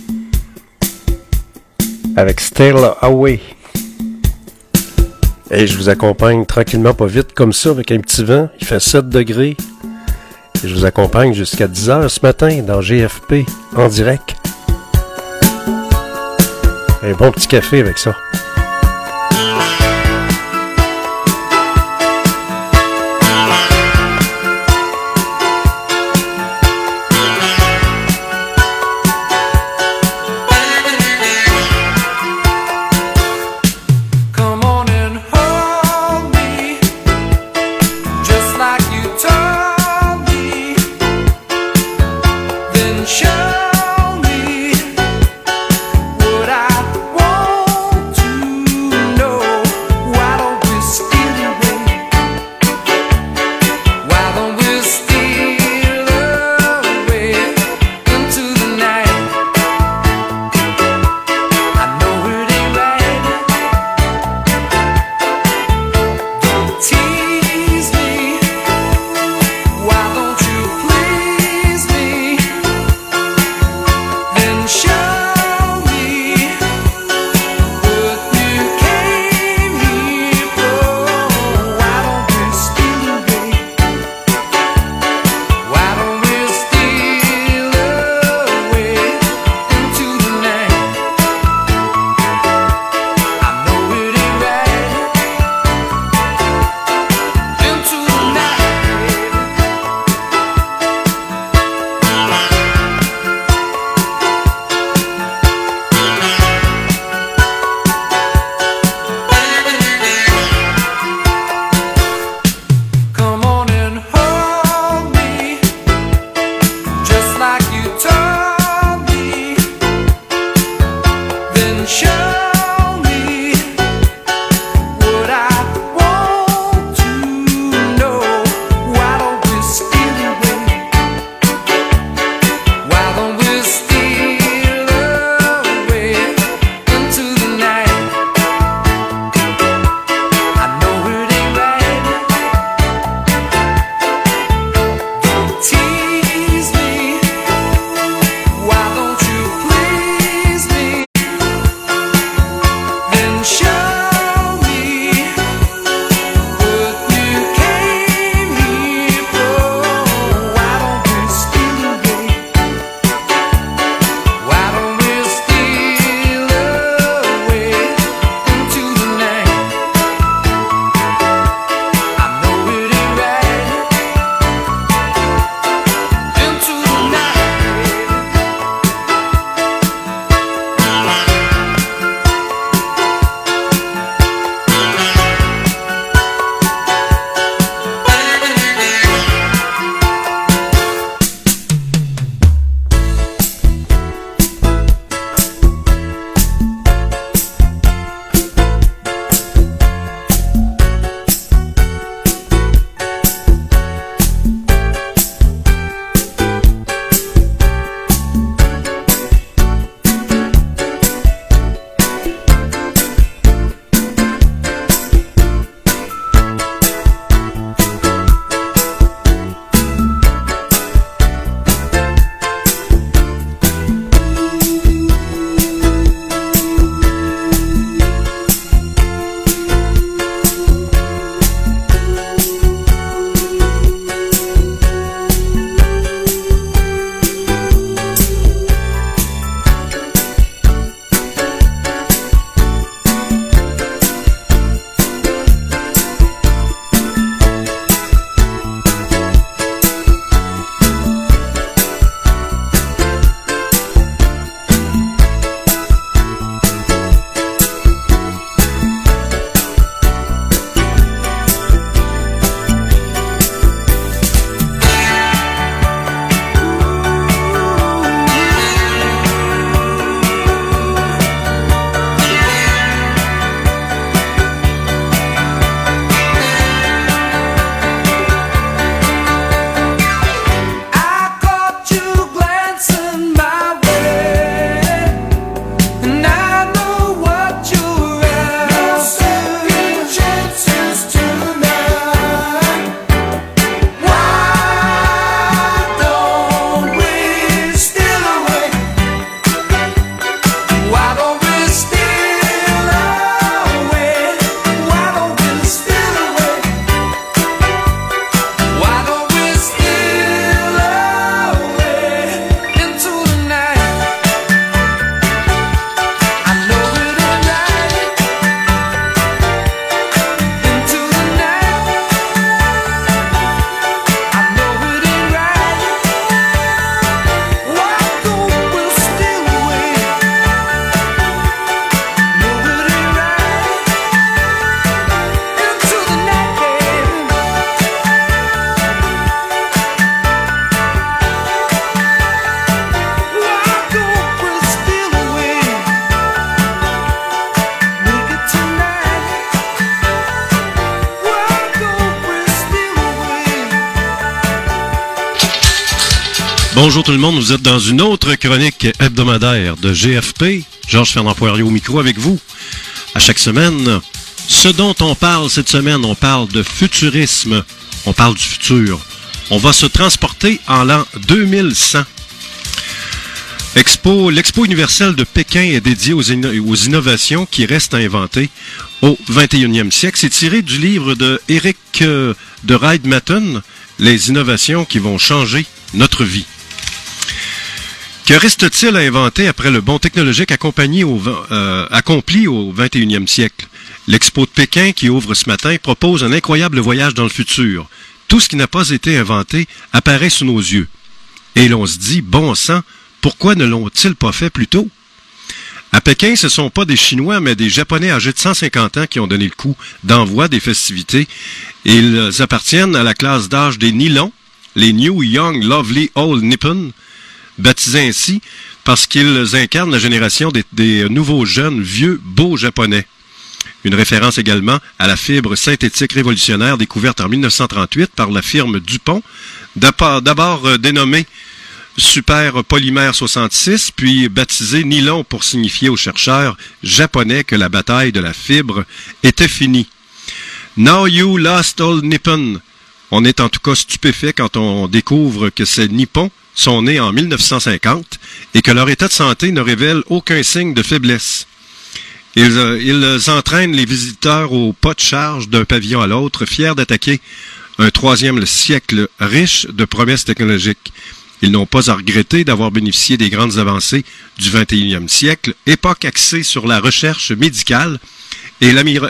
avec Still Away. Et je vous accompagne tranquillement, pas vite, comme ça, avec un petit vent. Il fait sept degrés. Et je vous accompagne jusqu'à dix heures ce matin dans G F P en direct. Un bon petit café avec ça. Show me what I want to Bonjour tout le monde, vous êtes dans une autre chronique hebdomadaire de G F P. Georges Fernand Poirier au micro avec vous. À chaque semaine, ce dont on parle cette semaine, on parle de futurisme, on parle du futur. On va se transporter en l'an deux mille cent. Expo, L'Expo universelle de Pékin est dédiée aux, inno- aux innovations qui restent à inventer au vingt et unième siècle. C'est tiré du livre de Eric euh, de Reidmatten, Les innovations qui vont changer notre vie. Que reste-t-il à inventer après le bond technologique accompagné au, euh, accompli au vingt et unième siècle? L'Expo de Pékin, qui ouvre ce matin, propose un incroyable voyage dans le futur. Tout ce qui n'a pas été inventé apparaît sous nos yeux. Et l'on se dit, bon sang, pourquoi ne l'ont-ils pas fait plus tôt? À Pékin, ce ne sont pas des Chinois, mais des Japonais âgés de cent cinquante ans qui ont donné le coup d'envoi des festivités. Ils appartiennent à la classe d'âge des Nilons, les New Young Lovely Old Nippon, baptisés ainsi parce qu'ils incarnent la génération des, des nouveaux jeunes vieux beaux Japonais. Une référence également à la fibre synthétique révolutionnaire découverte en mille neuf cent trente-huit par la firme DuPont, d'abord euh, dénommée Super Polymère soixante-six, puis baptisé nylon pour signifier aux chercheurs japonais que la bataille de la fibre était finie. Now you lost old Nippon. On est en tout cas stupéfait quand on découvre que ces Nippons sont nés en mille neuf cent cinquante et que leur état de santé ne révèle aucun signe de faiblesse. Ils, euh, ils entraînent les visiteurs au pas de charge d'un pavillon à l'autre, fiers d'attaquer un troisième siècle riche de promesses technologiques. Ils n'ont pas à regretter d'avoir bénéficié des grandes avancées du vingt et unième siècle, époque axée sur la recherche médicale et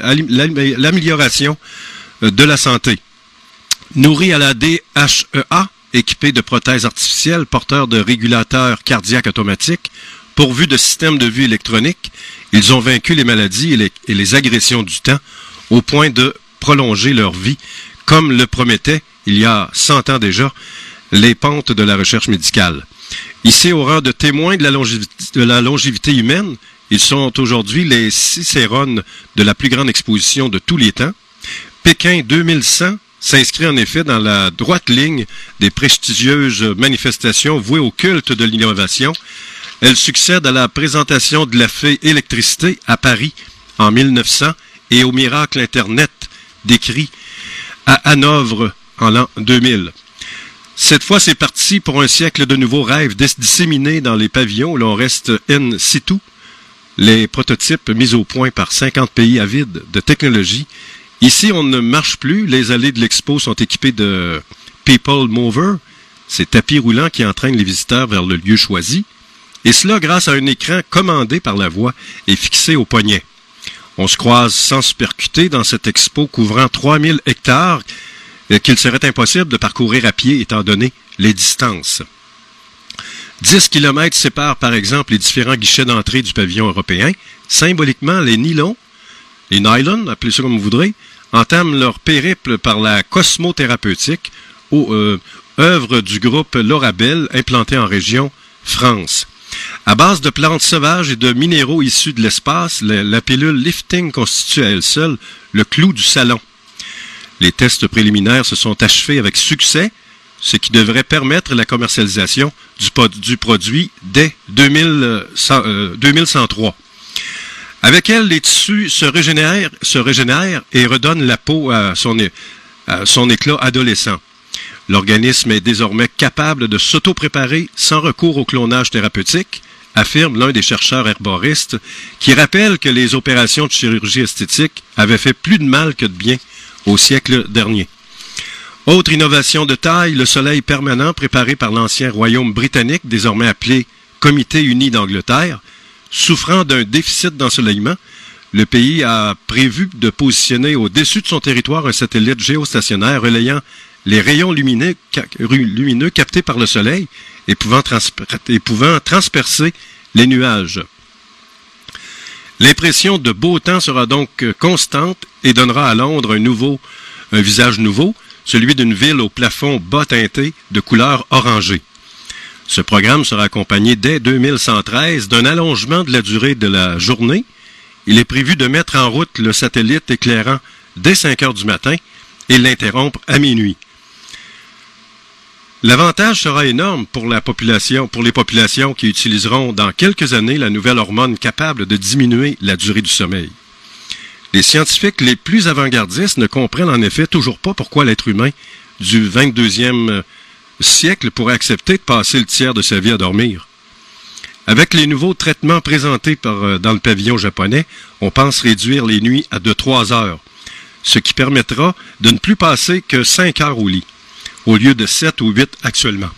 l'amélioration de la santé. Nourris à la D H E A, équipés de prothèses artificielles, porteurs de régulateurs cardiaques automatiques, pourvus de systèmes de vue électroniques, ils ont vaincu les maladies et les, et les agressions du temps au point de prolonger leur vie, comme le promettait, il y a cent ans déjà, les pentes de la recherche médicale. Ici, au rang de témoins de la, longévité, de la longévité humaine, ils sont aujourd'hui les cicérones de la plus grande exposition de tous les temps. Pékin deux mille cent s'inscrit en effet dans la droite ligne des prestigieuses manifestations vouées au culte de l'innovation. Elle succède à la présentation de la fée électricité à Paris en mille neuf cents et au miracle Internet décrit à Hanovre en l'an deux mille. Cette fois, c'est parti pour un siècle de nouveaux rêves disséminés dans les pavillons où l'on reste in situ. Les prototypes mis au point par cinquante pays avides de technologie. Ici, on ne marche plus. Les allées de l'expo sont équipées de People Mover, ces tapis roulants qui entraînent les visiteurs vers le lieu choisi. Et cela grâce à un écran commandé par la voix et fixé au poignet. On se croise sans se percuter dans cette expo couvrant trois mille hectares qu'il serait impossible de parcourir à pied étant donné les distances. dix kilomètres séparent par exemple les différents guichets d'entrée du pavillon européen. Symboliquement, les nylons, les nylons, appelez ça comme vous voudrez, entament leur périple par la cosmothérapeutique, aux, euh, œuvre du groupe Lorabel implanté en région France. À base de plantes sauvages et de minéraux issus de l'espace, la, la pilule lifting constitue à elle seule le clou du salon. Les tests préliminaires se sont achevés avec succès, ce qui devrait permettre la commercialisation du, du produit dès deux mille cent trois. Avec elle, les tissus se régénèrent, se régénèrent et redonnent la peau à son, à son éclat adolescent. L'organisme est désormais capable de s'auto-préparer sans recours au clonage thérapeutique, affirme l'un des chercheurs herboristes, qui rappelle que les opérations de chirurgie esthétique avaient fait plus de mal que de bien au siècle dernier. Autre innovation de taille, le soleil permanent préparé par l'ancien royaume britannique, désormais appelé Comité uni d'Angleterre. Souffrant d'un déficit d'ensoleillement, le pays a prévu de positionner au-dessus de son territoire un satellite géostationnaire relayant les rayons lumineux, lumineux captés par le soleil et pouvant, transper, et pouvant transpercer les nuages. L'impression de beau temps sera donc constante et donnera à Londres un, nouveau, un visage nouveau, celui d'une ville au plafond bas teinté de couleur orangée. Ce programme sera accompagné dès deux mille cent treize d'un allongement de la durée de la journée. Il est prévu de mettre en route le satellite éclairant dès cinq heures du matin et l'interrompre à minuit. L'avantage sera énorme pour la population, pour les populations qui utiliseront dans quelques années la nouvelle hormone capable de diminuer la durée du sommeil. Les scientifiques les plus avant-gardistes ne comprennent en effet toujours pas pourquoi l'être humain du vingt-deuxième siècle pourrait accepter de passer le tiers de sa vie à dormir. Avec les nouveaux traitements présentés par, dans le pavillon japonais, on pense réduire les nuits à de trois heures, ce qui permettra de ne plus passer que cinq heures au lit, au lieu de sept ou huit actuellement.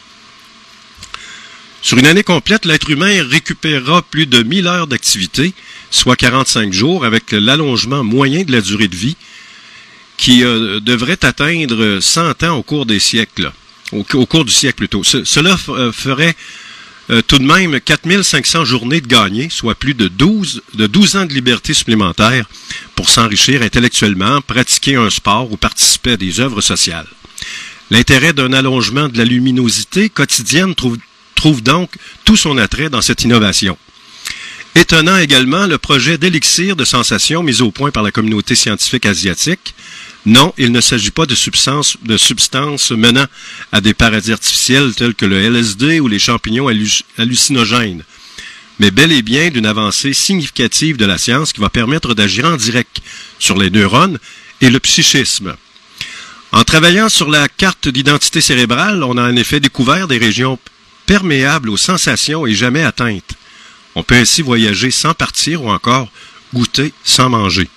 Sur une année complète, l'être humain récupérera plus de mille heures d'activité, soit quarante-cinq jours, avec l'allongement moyen de la durée de vie, qui euh, devrait atteindre cent ans au cours des siècles, au, au cours du siècle plutôt. Ce, cela f- euh, ferait euh, tout de même quatre mille cinq cents journées de gagnées, soit plus de douze, de douze ans de liberté supplémentaire pour s'enrichir intellectuellement, pratiquer un sport ou participer à des œuvres sociales. L'intérêt d'un allongement de la luminosité quotidienne trouve, trouve donc tout son attrait dans cette innovation. Étonnant également le projet d'élixir de sensation mis au point par la communauté scientifique asiatique. Non, il ne s'agit pas de substances, de substances menant à des paradis artificiels tels que le L S D ou les champignons halluc- hallucinogènes, mais bel et bien d'une avancée significative de la science qui va permettre d'agir en direct sur les neurones et le psychisme. En travaillant sur la carte d'identité cérébrale, on a en effet découvert des régions perméables aux sensations et jamais atteintes. On peut ainsi voyager sans partir ou encore goûter sans manger.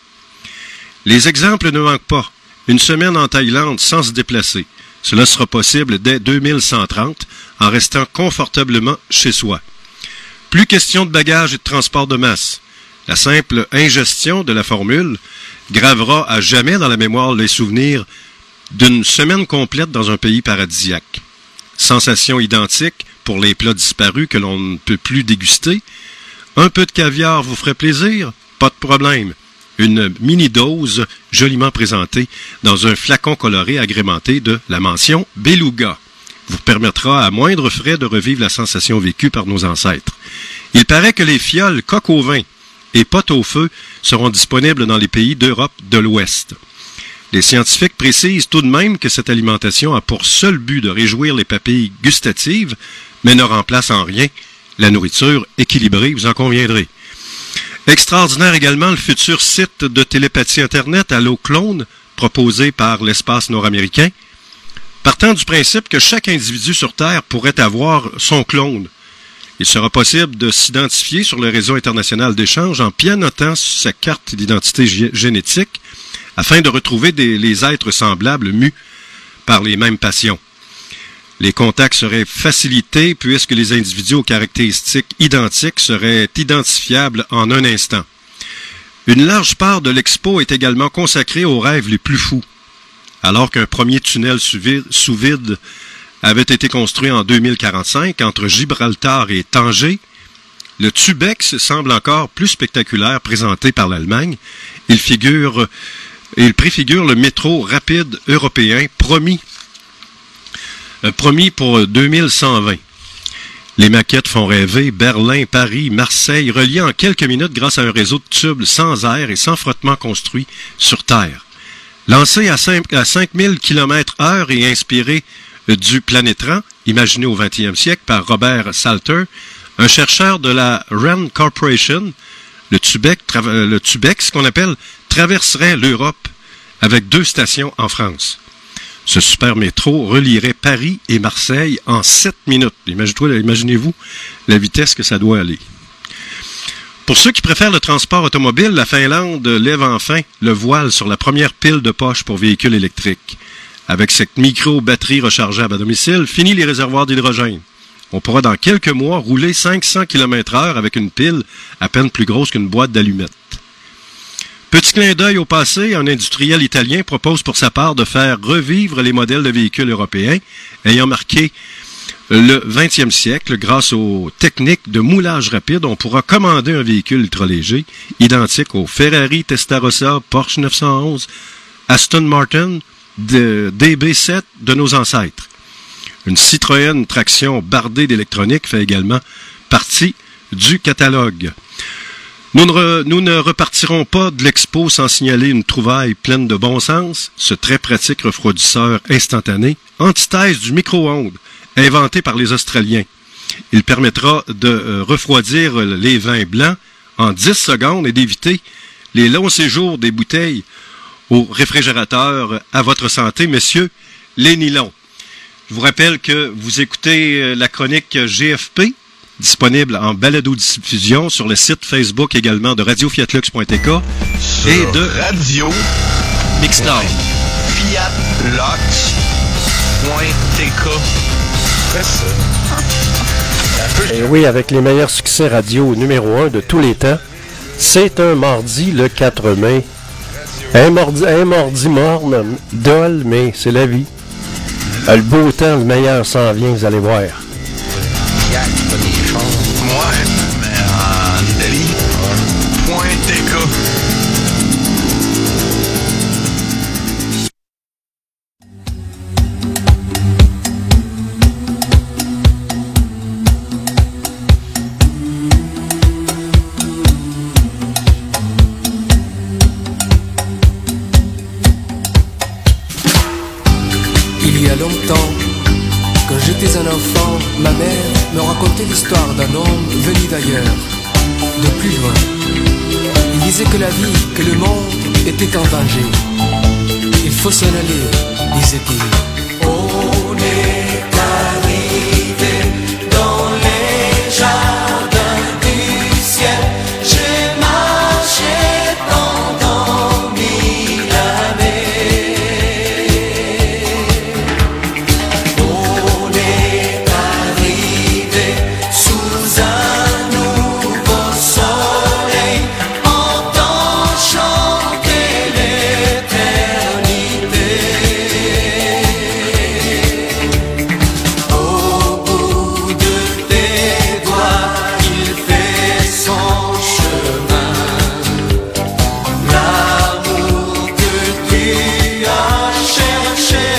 Les exemples ne manquent pas. Une semaine en Thaïlande sans se déplacer. Cela sera possible dès deux mille cent trente en restant confortablement chez soi. Plus question de bagages et de transport de masse. La simple ingestion de la formule gravera à jamais dans la mémoire les souvenirs d'une semaine complète dans un pays paradisiaque. Sensation identique pour les plats disparus que l'on ne peut plus déguster. Un peu de caviar vous ferait plaisir? Pas de problème. Une mini-dose joliment présentée dans un flacon coloré agrémenté de la mention « Beluga » vous permettra à moindre frais de revivre la sensation vécue par nos ancêtres. Il paraît que les fioles coq au vin et potes au feu seront disponibles dans les pays d'Europe de l'Ouest. Les scientifiques précisent tout de même que cette alimentation a pour seul but de réjouir les papilles gustatives, mais ne remplace en rien la nourriture équilibrée, vous en conviendrez. Extraordinaire également le futur site de télépathie Internet Allo Clone proposé par l'espace nord-américain, partant du principe que chaque individu sur Terre pourrait avoir son clone. Il sera possible de s'identifier sur le réseau international d'échange en pianotant sa carte d'identité gé- génétique afin de retrouver des, les êtres semblables mus par les mêmes passions. Les contacts seraient facilités puisque les individus aux caractéristiques identiques seraient identifiables en un instant. Une large part de l'expo est également consacrée aux rêves les plus fous. Alors qu'un premier tunnel sous vide, sous vide avait été construit en deux mille quarante-cinq entre Gibraltar et Tanger, le Tubex semble encore plus spectaculaire présenté par l'Allemagne. Il figure, il préfigure le métro rapide européen promis Euh, promis pour deux mille cent vingt. Les maquettes font rêver. Berlin, Paris, Marseille, reliés en quelques minutes grâce à un réseau de tubes sans air et sans frottement construit sur Terre. Lancé à cinq mille kilomètres heure et inspiré euh, du planétran, imaginé au vingtième siècle par Robert Salter, un chercheur de la Rand Corporation, le Tubex, tra- le Tubex, qu'on appelle, traverserait l'Europe avec deux stations en France. Ce super métro relierait Paris et Marseille en sept minutes. Imaginez-vous, imaginez-vous la vitesse que ça doit aller. Pour ceux qui préfèrent le transport automobile, la Finlande lève enfin le voile sur la première pile de poche pour véhicules électriques. Avec cette micro-batterie rechargeable à domicile, fini les réservoirs d'hydrogène. On pourra dans quelques mois rouler cinq cents kilomètres heure avec une pile à peine plus grosse qu'une boîte d'allumettes. Petit clin d'œil au passé, un industriel italien propose pour sa part de faire revivre les modèles de véhicules européens ayant marqué le vingtième siècle. Grâce aux techniques de moulage rapide, on pourra commander un véhicule ultra-léger identique au Ferrari Testarossa, Porsche neuf cent onze, Aston Martin, de D B sept de nos ancêtres. Une Citroën traction bardée d'électronique fait également partie du catalogue. Nous ne, re, nous ne repartirons pas de l'expo sans signaler une trouvaille pleine de bon sens, ce très pratique refroidisseur instantané, antithèse du micro-ondes, inventé par les Australiens. Il permettra de euh, refroidir les vins blancs en dix secondes et d'éviter les longs séjours des bouteilles au réfrigérateur. À votre santé, messieurs les nylons. Je vous rappelle que vous écoutez la chronique G F P, disponible en balado-diffusion sur le site Facebook également de radio fiat lux point t k et de radio Mixcloud. fiat lux point t k. Et oui, avec les meilleurs succès radio numéro un de tous les temps, c'est un mardi le quatre mai. Un mardi, un mardi morne, dole, mais c'est la vie. Le beau temps, le meilleur s'en vient, vous allez voir. Moi, mais en Italie, point T K. Il y a longtemps, quand j'étais un enfant, ma mère me racontait l'histoire d'un homme venu d'ailleurs, de plus loin. Il disait que la vie, que le monde était en danger. Il faut s'en aller, disait-il. On est arrivé dans les jardins du ciel. J'ai marché pendant mille années. On est arrivé sous un nouveau soleil, entend chanter l'éternité. Au bout de tes doigts, il fait son chemin. L'amour que tu as cherché.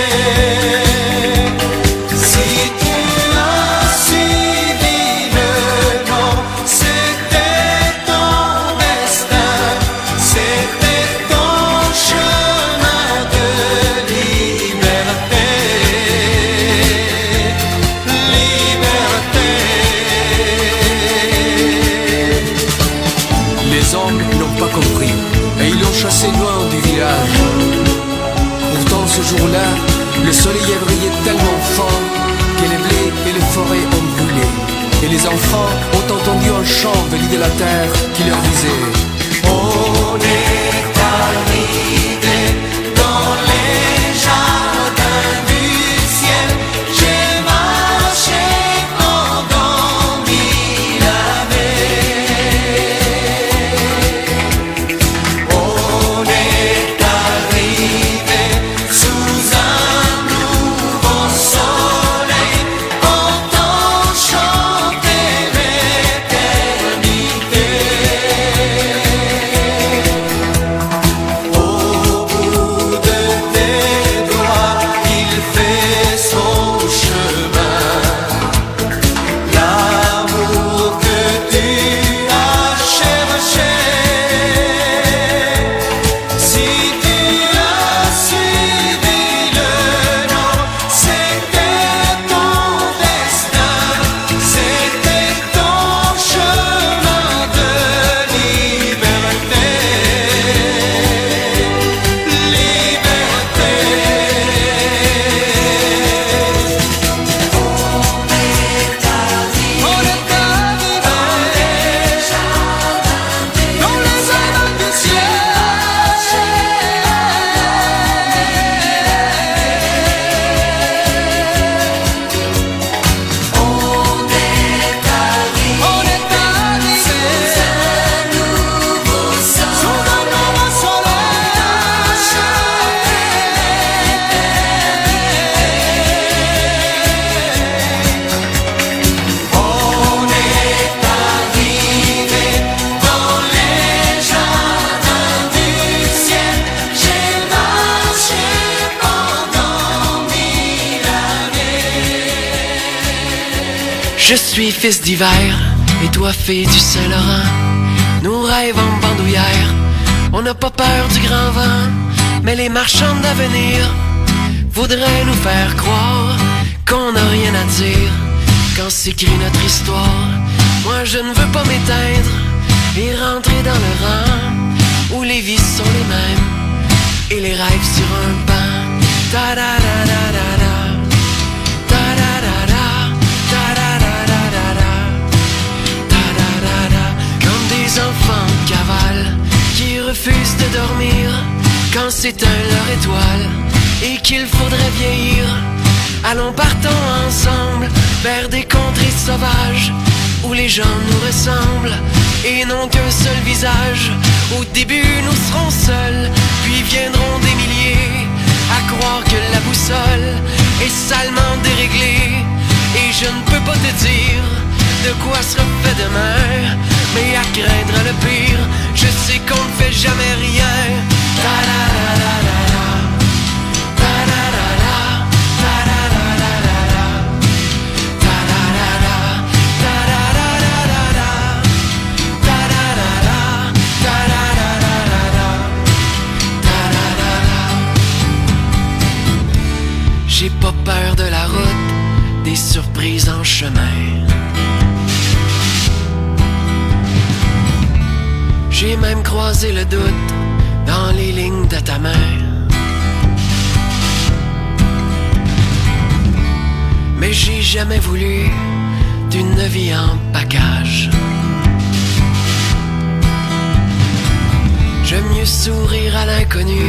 Si tu as suivi le nom, c'était ton destin, c'était ton chemin de liberté. Liberté. Les hommes n'ont pas compris et ils l'ont chassé loin du village. Pourtant ce jour-là, le soleil a brillé tellement fort que les blés et les forêts ont brûlé. Et les enfants ont entendu un chant venu de la terre qui leur disait: On est arrivé dans les jardins du ciel. J'ai marché pendant mille années. On est arrivé sous un nouveau soleil, entend chanter l'éternité. Au bout de tes doigts, il fait son chemin. L'amour que tu as cherché. Si tu as suivi le nom, c'était ton destin, c'était ton chemin de liberté. Liberté. On est arrivé dans les jardins du ciel. Dans les jardins du ciel. On est arrivé, on est arrivé sous un nouveau soleil, sous un nouveau soleil, on est arrivé dans les jardins du ciel. J'ai marché pendant mille années. Je suis fils d'hiver et toi fille du Saint-Laurent. Nous rêve en bandoulière. On n'a pas peur du grand vent, mais les marchands d'avenir voudraient nous faire croire qu'on n'a rien à dire quand s'écrit notre histoire. Moi je ne veux pas m'éteindre et rentrer dans le rang où les vies sont les mêmes et les rêves sur un banc. Ta da da da da da, ta da da da, ta da da da da da, ta da da da. Comme des enfants en cavale qui refusent de dormir quand s'éteint leur étoile et qu'il faudrait vieillir. Allons partons ensemble vers des contrées sauvages où les gens nous ressemblent et n'ont qu'un seul visage. Au début nous serons seuls, puis viendront des milliers à croire que la boussole est salement déréglée. Et je ne peux pas te dire de quoi sera fait demain, mais à craindre le pire, je sais qu'on ne fait jamais rien. Ta da da da da da, ta da da da, ta da da da da da, ta da da da, ta da da da da da, ta da da da, ta da da da da da, ta da da da. J'ai pas peur de la route, des surprises en chemin. J'ai même croisé le doute dans les lignes de ta main. Mais j'ai jamais voulu d'une vie en package. J'aime mieux sourire à l'inconnu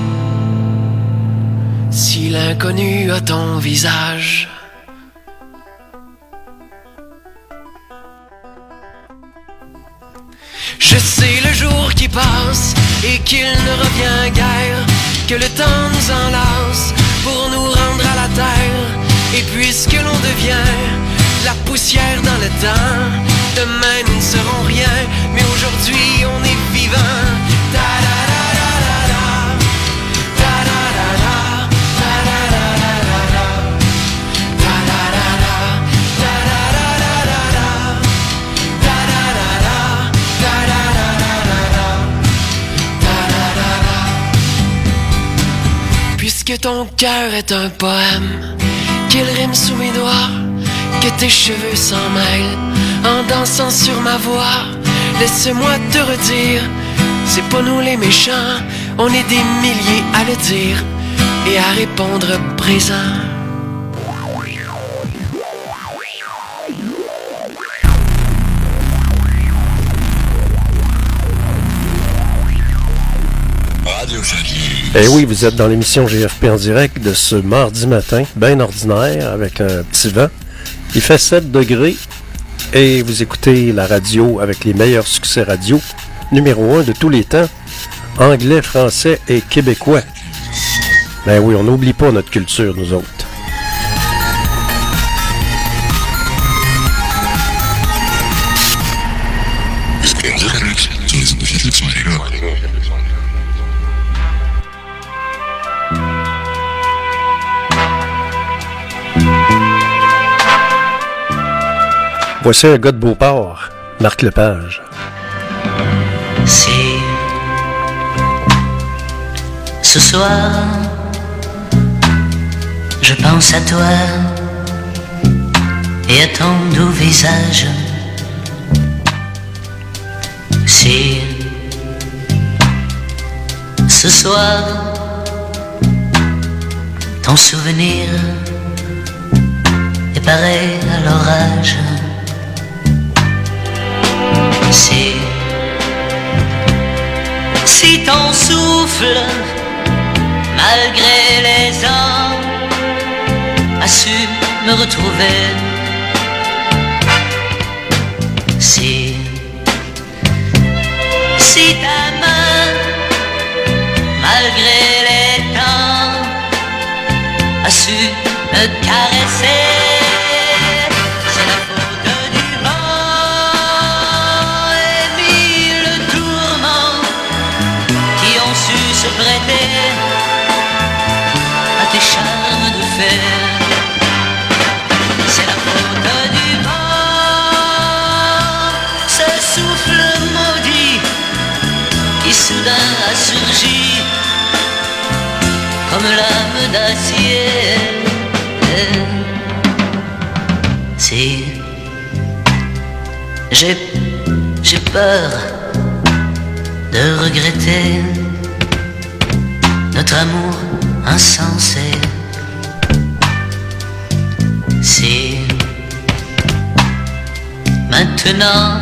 si l'inconnu a ton visage. Je sais le jour qui passe et qu'il ne revient guère, que le temps nous enlace pour nous rendre à la terre. Et puisque l'on devient la poussière dans le temps, demain nous ne serons rien, mais aujourd'hui on est vivant. Ta da da da da da, ta da da da, ta da da da da da, ta da da da, ta da da da da da, ta da da da, ta da da da da da, ta da da da. Puisque ton cœur est un poème, qu'il rime sous mes doigts, que tes cheveux s'en mêlent en dansant sur ma voix. Laisse-moi te redire, c'est pas nous les méchants, on est des milliers à le dire et à répondre présent. Eh oui, vous êtes dans l'émission G F P en direct de ce mardi matin, bien ordinaire, avec un petit vent. Il fait sept degrés et vous écoutez la radio avec les meilleurs succès radio, numéro un de tous les temps, anglais, français et québécois. Ben oui, on n'oublie pas notre culture, nous autres. Voici un gars de Beauport, Marc Lepage. Si ce soir je pense à toi et à ton doux visage, si ce soir ton souvenir est pareil à l'orage, si, si ton souffle, malgré les ans, a su me retrouver, si, si ta main, malgré les temps, a su me caresser, c'est la faute du vent et mille tourments qui ont su se prêter à tes charmes de fer. C'est la faute d'acier. Si j'ai, j'ai peur de regretter notre amour insensé. Si maintenant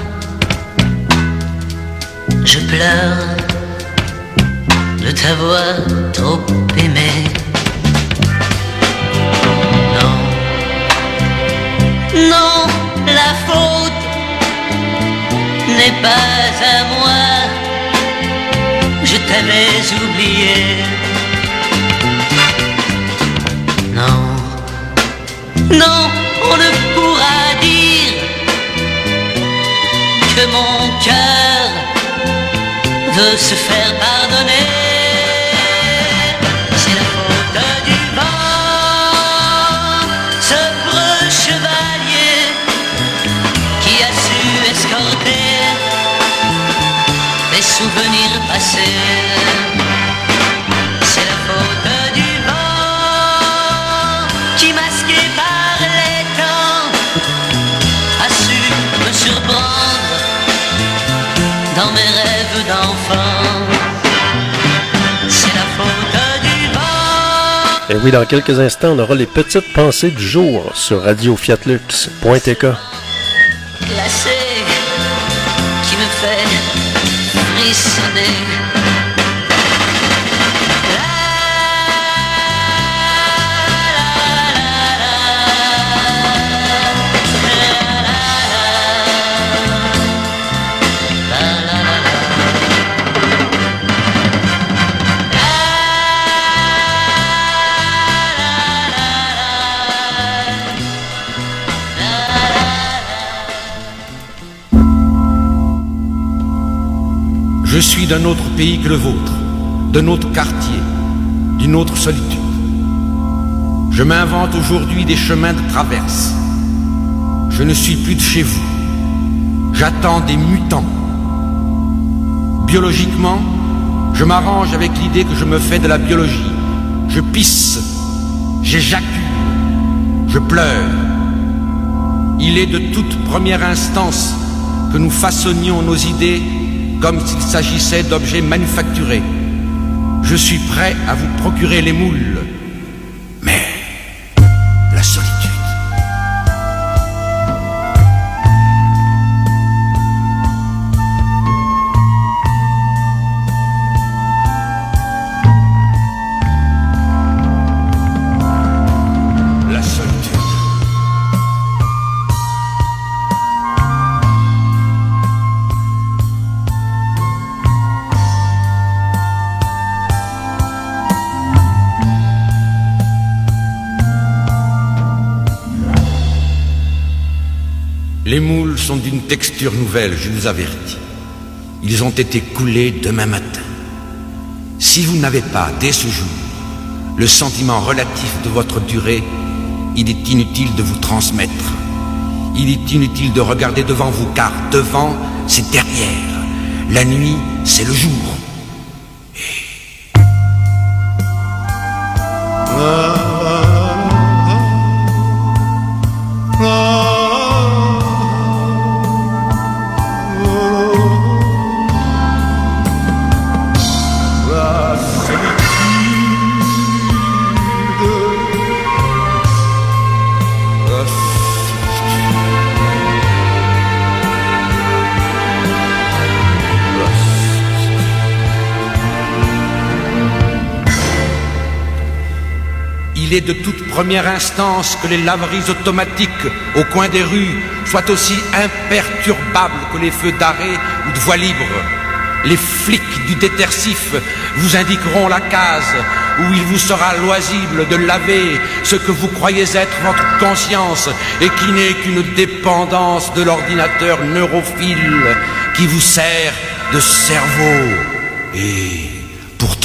je pleure de t'avoir trop aimé. Non, non, la faute n'est pas à moi. Je t'avais oublié. Non, non, on ne pourra dire que mon cœur veut se faire pardonner. C'est la faute du vent, ce preux chevalier qui a su escorter les souvenirs passés. C'est la faute du vent qui, masqué par les temps, a su me surprendre dans mes rêves d'enfant. C'est la faute du vent. Et oui, dans quelques instants, on aura les petites pensées du jour sur radio fiat lux point t k. Glacé qui me fait frissonner. Je suis d'un autre pays que le vôtre, d'un autre quartier, d'une autre solitude. Je m'invente aujourd'hui des chemins de traverse. Je ne suis plus de chez vous. J'attends des mutants. Biologiquement, je m'arrange avec l'idée que je me fais de la biologie. Je pisse, j'éjacule, je pleure. Il est de toute première instance que nous façonnions nos idées comme s'il s'agissait d'objets manufacturés. Je suis prêt à vous procurer les moules. Mais la solitude. La solitude. Les moules sont d'une texture nouvelle, je vous avertis. Ils ont été coulés demain matin. Si vous n'avez pas, dès ce jour, le sentiment relatif de votre durée, il est inutile de vous transmettre. Il est inutile de regarder devant vous, car devant, c'est derrière. La nuit, c'est le jour. Et... Ah. Il est de toute première instance que les laveries automatiques au coin des rues soient aussi imperturbables que les feux d'arrêt ou de voie libre. Les flics du détersif vous indiqueront la case où il vous sera loisible de laver ce que vous croyez être votre conscience et qui n'est qu'une dépendance de l'ordinateur neurophile qui vous sert de cerveau. Et pourtant...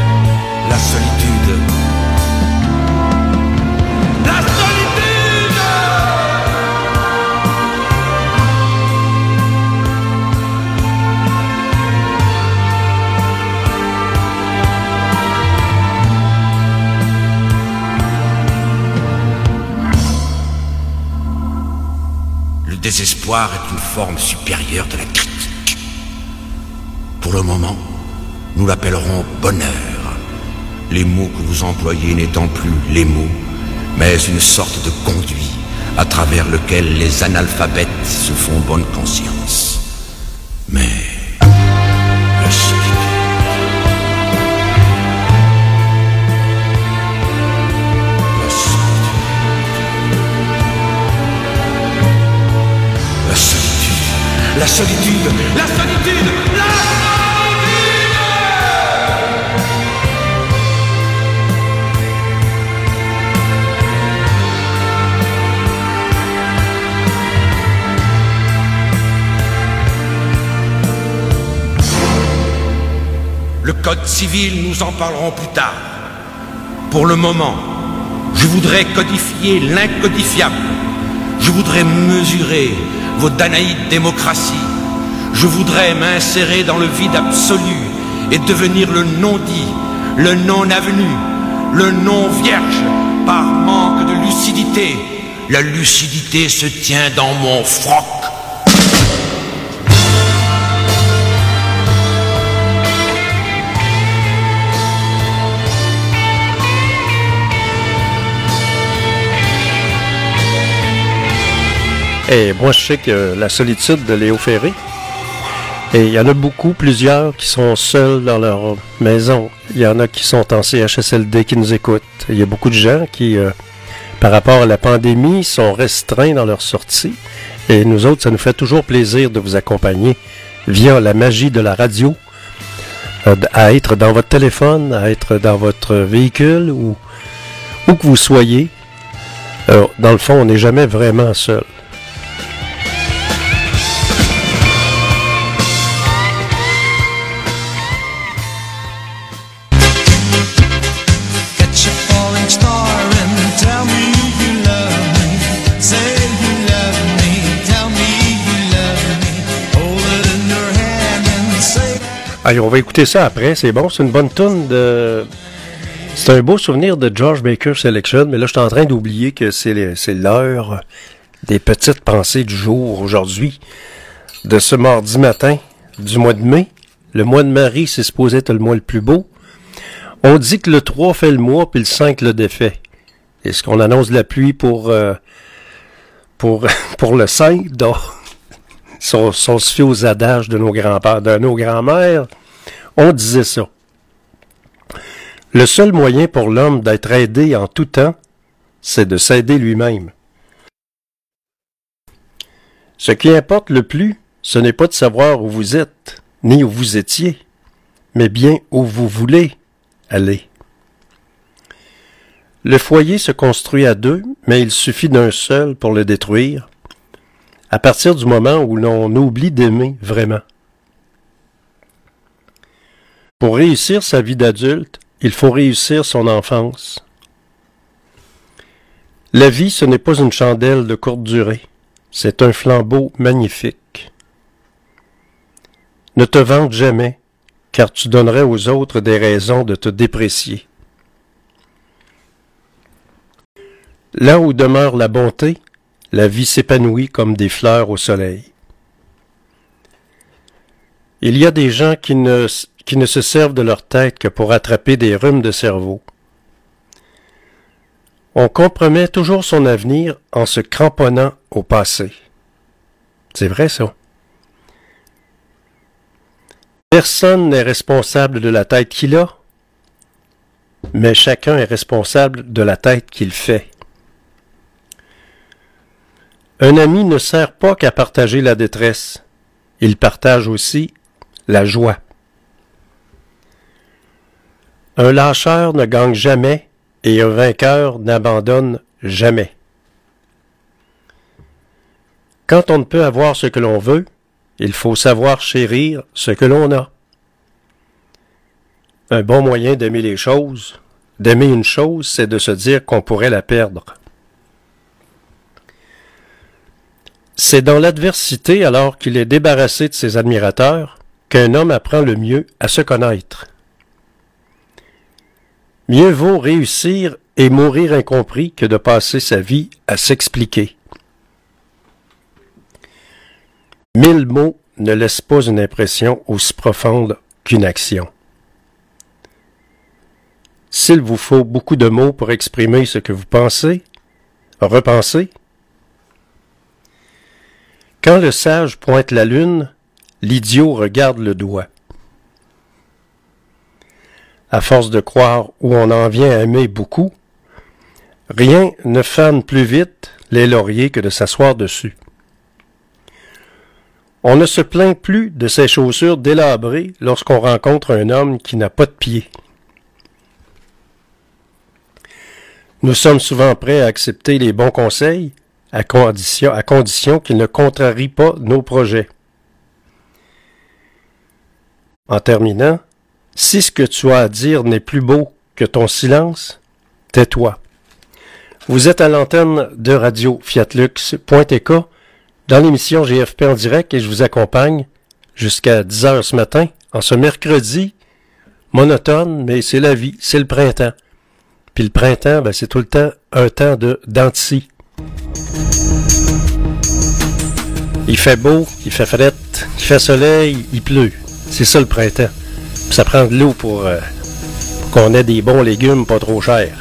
La solitude. La solitude. l'espoir est une forme supérieure de la critique. Pour le moment, nous l'appellerons bonheur. Les mots que vous employez n'étant plus les mots, mais une sorte de conduit à travers lequel les analphabètes se font bonne conscience. Mais la solitude, la solitude, la solitude, la solitude, la solitude, la Le code civil, nous en parlerons plus tard. Pour le moment, je voudrais codifier l'incodifiable. Je voudrais mesurer vos danaïdes démocraties. Je voudrais m'insérer dans le vide absolu et devenir le non-dit, le non-avenu, le non-vierge, par manque de lucidité. La lucidité se tient dans mon froc. Et moi, je sais que la solitude de Léo Ferré, et il y en a beaucoup, plusieurs, qui sont seuls dans leur maison. Il y en a qui sont en C H S L D qui nous écoutent. Il y a beaucoup de gens qui, euh, par rapport à la pandémie, sont restreints dans leur sortie. Et nous autres, ça nous fait toujours plaisir de vous accompagner via la magie de la radio, euh, à être dans votre téléphone, à être dans votre véhicule, ou où que vous soyez. Euh, dans le fond, on n'est jamais vraiment seul. Allez, on va écouter ça après, c'est bon, c'est une bonne toune de... C'est un beau souvenir de George Baker Selection, mais là, je suis en train d'oublier que c'est, les... c'est l'heure des petites pensées du jour, aujourd'hui, de ce mardi matin du mois de mai. Le mois de Marie, c'est supposé être le mois le plus beau. On dit que le trois fait le mois, puis le cinq le défait. Est-ce qu'on annonce de la pluie pour, euh, pour, pour le cinq, donc... Si on, si on se fie aux adages de nos grands-pères, de nos grands-mères, on disait ça. Le seul moyen pour l'homme d'être aidé en tout temps, c'est de s'aider lui-même. Ce qui importe le plus, ce n'est pas de savoir où vous êtes, ni où vous étiez, mais bien où vous voulez aller. Le foyer se construit à deux, mais il suffit d'un seul pour le détruire. À partir du moment où l'on oublie d'aimer vraiment. Pour réussir sa vie d'adulte, il faut réussir son enfance. La vie, ce n'est pas une chandelle de courte durée, c'est un flambeau magnifique. Ne te vante jamais, car tu donnerais aux autres des raisons de te déprécier. Là où demeure la bonté, la vie s'épanouit comme des fleurs au soleil. Il y a des gens qui ne, qui ne se servent de leur tête que pour attraper des rhumes de cerveau. On compromet toujours son avenir en se cramponnant au passé. C'est vrai, ça. Personne n'est responsable de la tête qu'il a, mais chacun est responsable de la tête qu'il fait. Un ami ne sert pas qu'à partager la détresse. Il partage aussi la joie. Un lâcheur ne gagne jamais et un vainqueur n'abandonne jamais. Quand on ne peut avoir ce que l'on veut, il faut savoir chérir ce que l'on a. Un bon moyen d'aimer les choses, d'aimer une chose, c'est de se dire qu'on pourrait la perdre. C'est dans l'adversité, alors qu'il est débarrassé de ses admirateurs, qu'un homme apprend le mieux à se connaître. Mieux vaut réussir et mourir incompris que de passer sa vie à s'expliquer. Mille mots ne laissent pas une impression aussi profonde qu'une action. S'il vous faut beaucoup de mots pour exprimer ce que vous pensez, repensez. Quand le sage pointe la lune, l'idiot regarde le doigt. À force de croire où on en vient à aimer beaucoup, rien ne fane plus vite les lauriers que de s'asseoir dessus. On ne se plaint plus de ses chaussures délabrées lorsqu'on rencontre un homme qui n'a pas de pieds. Nous sommes souvent prêts à accepter les bons conseils, à condition, à condition qu'ils ne contrarient pas nos projets. En terminant, si ce que tu as à dire n'est plus beau que ton silence, tais-toi. Vous êtes à l'antenne de Radio Fiatlux point T K dans l'émission G F P en direct et je vous accompagne jusqu'à dix heures ce matin, en ce mercredi monotone, mais c'est la vie, c'est le printemps. Puis le printemps, ben, c'est tout le temps un temps de dents de scie. Il fait beau, il fait fret, il fait soleil, il pleut. C'est ça le printemps. Puis ça prend de l'eau pour, euh, pour qu'on ait des bons légumes pas trop chers.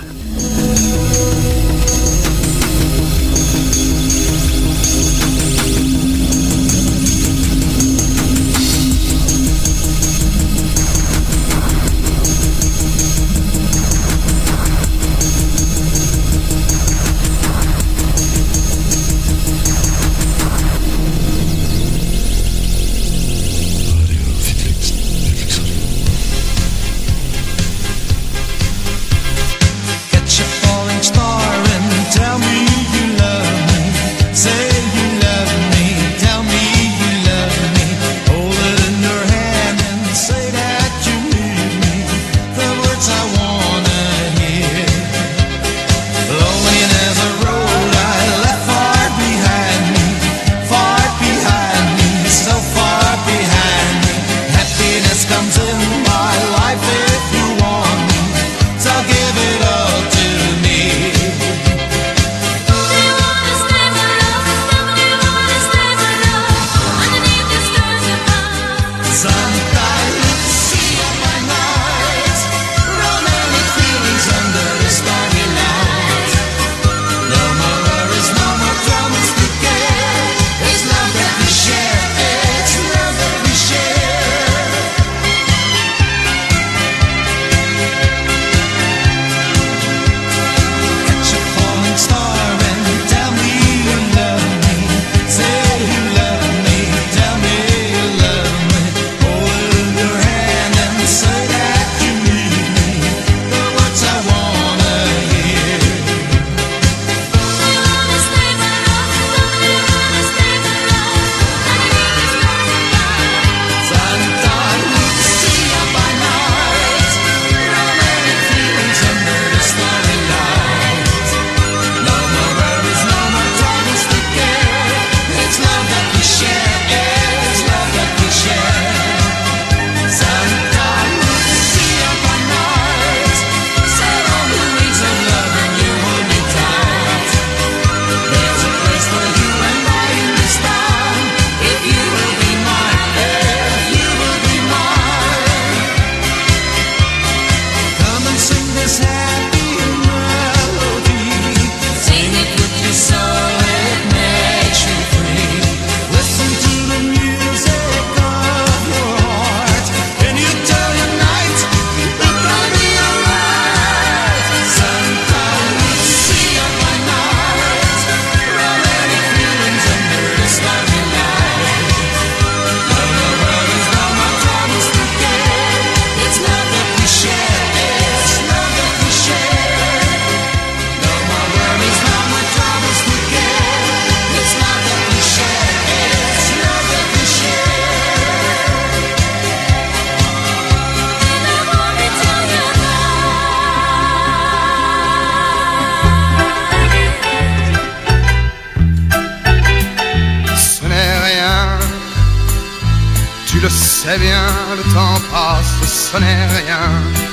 le sais bien, le temps passe, ce n'est rien.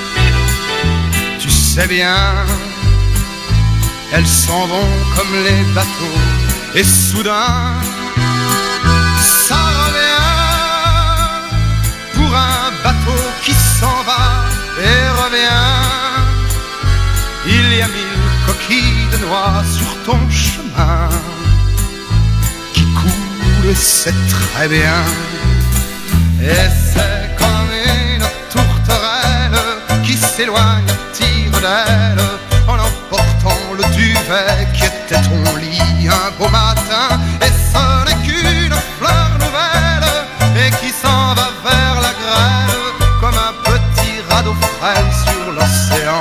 Tu sais bien, elles s'en vont comme les bateaux, et soudain, ça ton chemin qui coule, c'est très bien. Et c'est comme une tourterelle qui s'éloigne à tire d'aile en emportant le duvet qui était ton lit un beau matin. Et ce n'est qu'une fleur nouvelle et qui s'en va vers la grève comme un petit radeau frêle sur l'océan.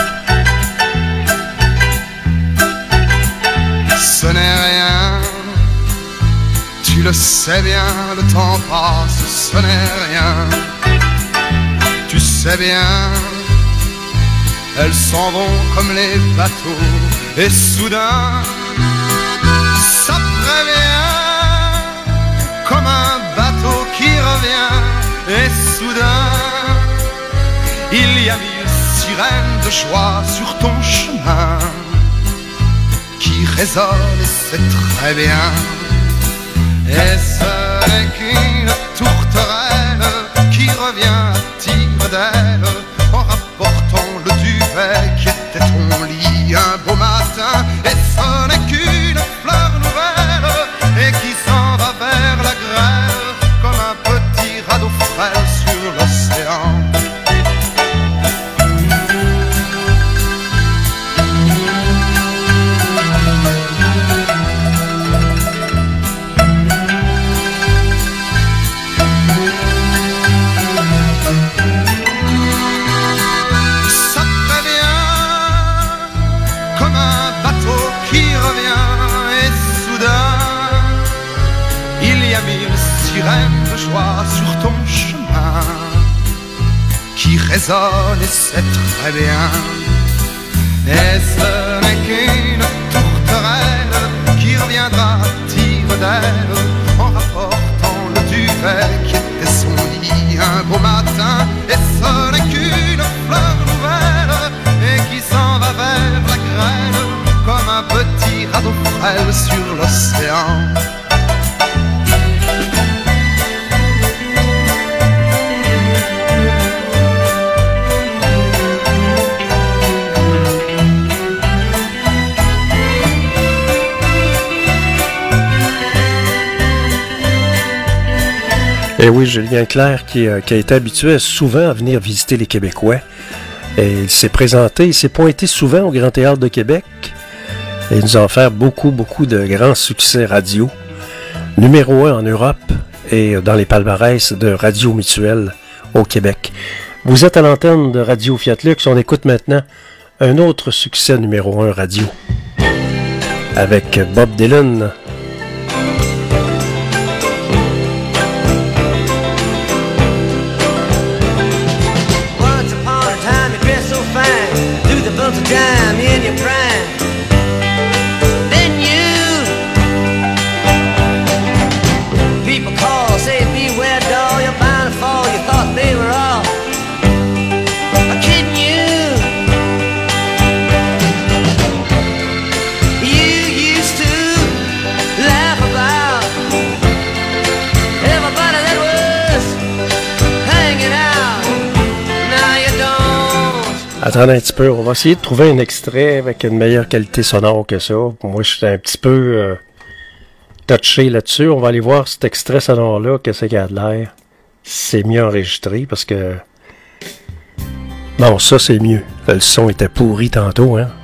Ce n'est rien, tu le sais bien, le temps passe, ce n'est rien. Tu sais bien, elles s'en vont comme les bateaux, et soudain, ça prévient, comme un bateau qui revient, et soudain, il y a mille sirènes de joie sur ton chemin, qui résonnent, et c'est très bien. Et ce n'est qu'une tourterelle qui revient à tire d'aile en rapportant le duvet qui était ton lit un beau matin. Et ce n'est qu'une fleur nouvelle et qui s'en va vers la grève comme un petit radeau frêle sur l'océan. De joie sur ton chemin qui résonne et c'est très bien. Et ce n'est qu'une tourterelle qui reviendra à tire d'aile en rapportant le duvet qui était son lit un beau matin. Et ce n'est qu'une fleur nouvelle et qui s'en va vers la grêle comme un petit radeau frêle sur l'océan. Eh oui, Julien Clerc, qui, euh, qui a été habitué souvent à venir visiter les Québécois. Et il s'est présenté, il s'est pointé souvent au Grand Théâtre de Québec. Et il nous a offert beaucoup, beaucoup de grands succès radio. Numéro un en Europe et dans les palmarès de Radio Mutuelle au Québec. Vous êtes à l'antenne de Radio Fiat Lux. On écoute maintenant un autre succès numéro un radio. Avec Bob Dylan. Time in your prime, then you people call, say beware doll, you're bound to fall. You thought they were all kidding you. You used to laugh about everybody that was hanging out. Now you don't. Attendez un petit peu, on va essayer de trouver un extrait avec une meilleure qualité sonore que ça. Moi, je suis un petit peu euh, touché là-dessus. On va aller voir cet extrait sonore-là, qu'est-ce qu'il y a de l'air. C'est mieux enregistré parce que... Bon, ça, c'est mieux. Le son était pourri tantôt, hein.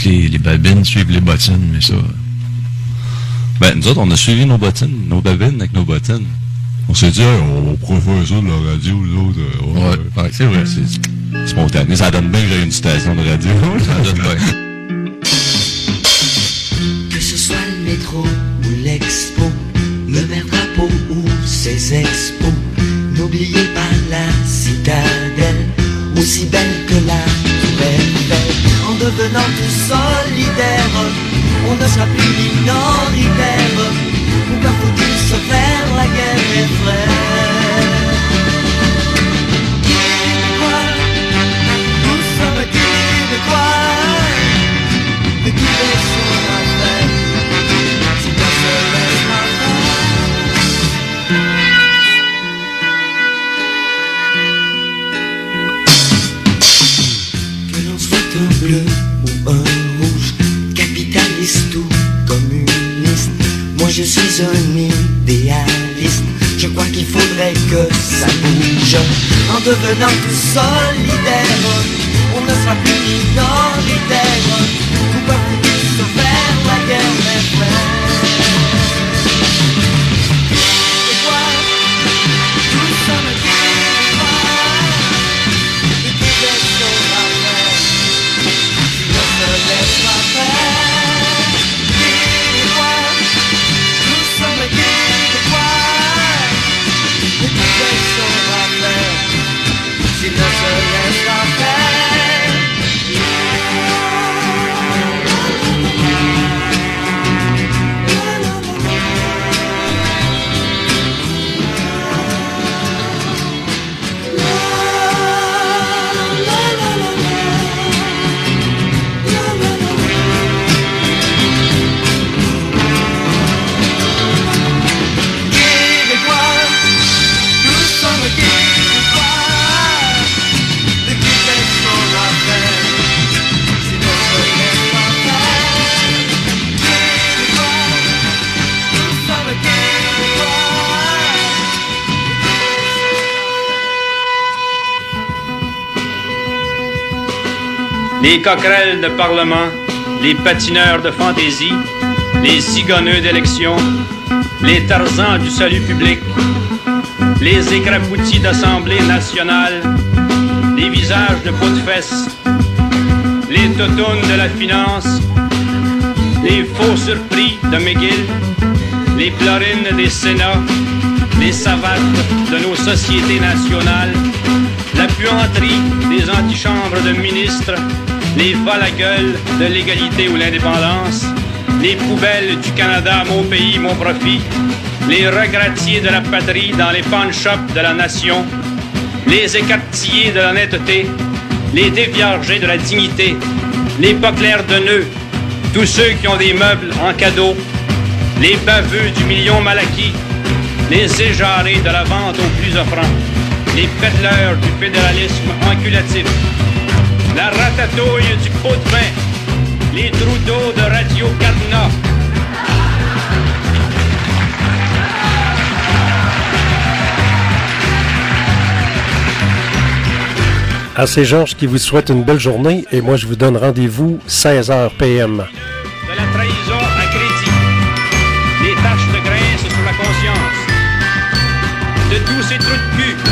que les, les babines suivent les bottines, mais ça... Ben, nous autres, on a suivi nos bottines, nos babines avec nos bottines. On s'est dit, hey, on pourrait faire ça de la radio, nous autres. Euh, ouais, ouais, ouais, c'est vrai, c'est spontané. Ça donne bien que j'ai une station de radio. Ça donne bien. Que ce soit le métro ou l'expo, le maire drapeau ou ses expos, n'oubliez pas la citadelle, aussi belle que la belle belle. En devenant tous solidaires, on ne sera plus minoritaire. Pourquoi faut-il se faire la guerre, mes frères? Québécois, nous sommes Québécois, de qui laissons la fête, si on se laisse la fête. Que l'on soit un bleu ou un rouge, capitaliste ou communiste, moi je suis un idéaliste. Je crois qu'il faudrait que ça bouge. En devenant tous solidaires, on ne sera plus minoritaire. Pourquoi faut-il se faire la guerre, mes frères? Québécois, nous sommes Québécois, et qui laissons la faire, si on se laisse la faire. Québécois, nous sommes Québécois, et qui laissons la faire, si on se laisse la faire. Les coquerelles de parlement, les patineurs de fantaisie, les zigonneux d'élection, les tarzans du salut public, les écrapoutis d'Assemblée nationale, les visages de peau de fesses, les totounes de la finance, les faux surpris de McGill, les plorines des Sénats, les savates de nos sociétés nationales, la puanterie des antichambres de ministres, les folles à gueule de l'égalité ou l'indépendance, les poubelles du Canada, mon pays, mon profit, les regrettiers de la patrie dans les pawn-shops de la nation, les écartillés de l'honnêteté, les déviergés de la dignité, les pas clairs de nœuds, tous ceux qui ont des meubles en cadeau, les baveux du million mal acquis, les éjarés de la vente aux plus offrants, les pédaleurs du fédéralisme enculatif, la ratatouille du pot de vin, les trous d'eau de Radio Cadenas. Ah, c'est Georges qui vous souhaite une belle journée et moi je vous donne rendez-vous seize heures P M. De la trahison à crédit, les taches de graisse sur la conscience, de tous ces trous de cul,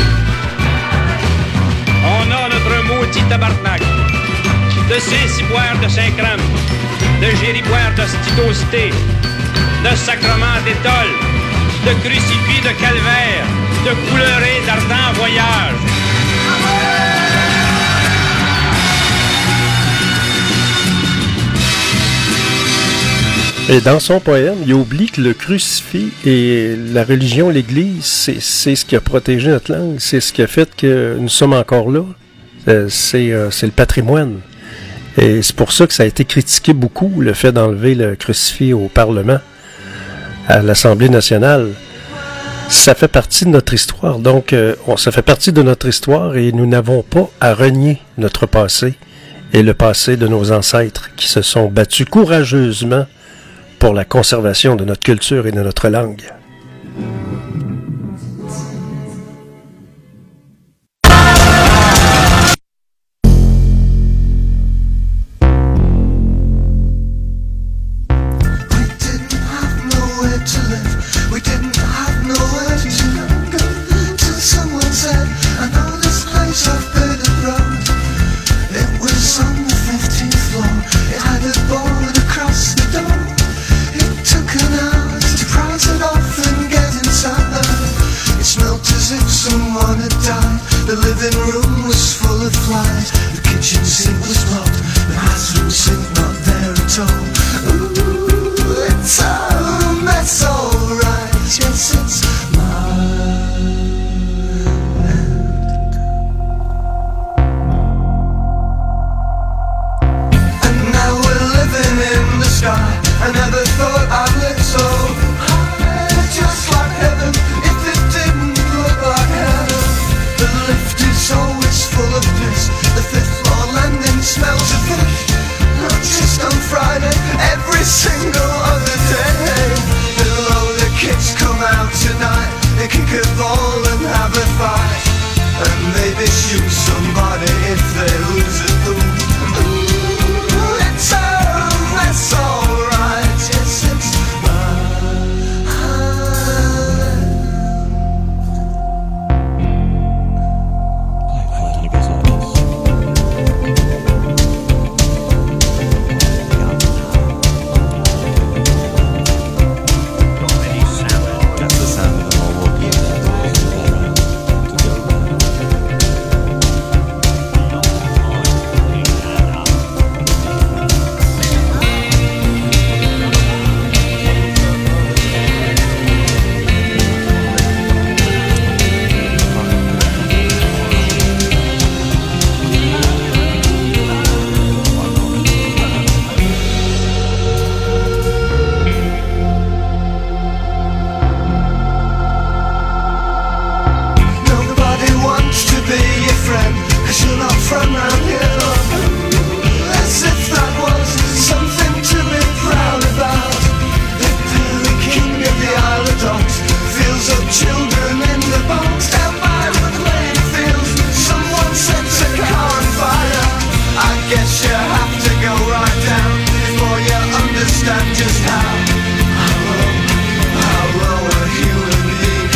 on a notre maudit tabarnak, de ces ciboires de Saint-Crème, de gériboires d'hostitosité, de sacrements d'étole, de crucifix de calvaire, de couleurés d'ardents voyages. Et dans son poème, il oublie que le crucifix et la religion, l'Église, c'est, c'est ce qui a protégé notre langue, c'est ce qui a fait que nous sommes encore là. C'est, euh, c'est le patrimoine. Et c'est pour ça que ça a été critiqué beaucoup, le fait d'enlever le crucifix au Parlement, à l'Assemblée nationale. Ça fait partie de notre histoire. Donc, euh, on, ça fait partie de notre histoire et nous n'avons pas à renier notre passé et le passé de nos ancêtres qui se sont battus courageusement pour la conservation de notre culture et de notre langue. someone had died. The living room was full of flies. The kitchen sink was blocked. The bathroom sink not there at all. Ooh, it's a mess, alright. Yes, it's mine. And now we're living in the sky. I never thought I'd live so high, just like heaven. If it didn't look like heaven, the lift is always full of piss. The fifth floor landing smells of fish. Not just on Friday, every single other day. Below the kids come out tonight. They kick a ball and have a fight, and maybe shoot somebody if they lose at the Ooh, it's a mess, alright. Yes, it's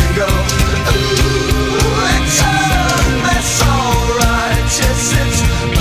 it's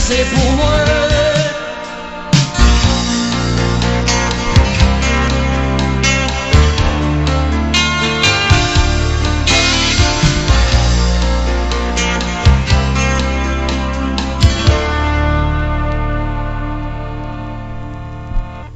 c'est pour moi.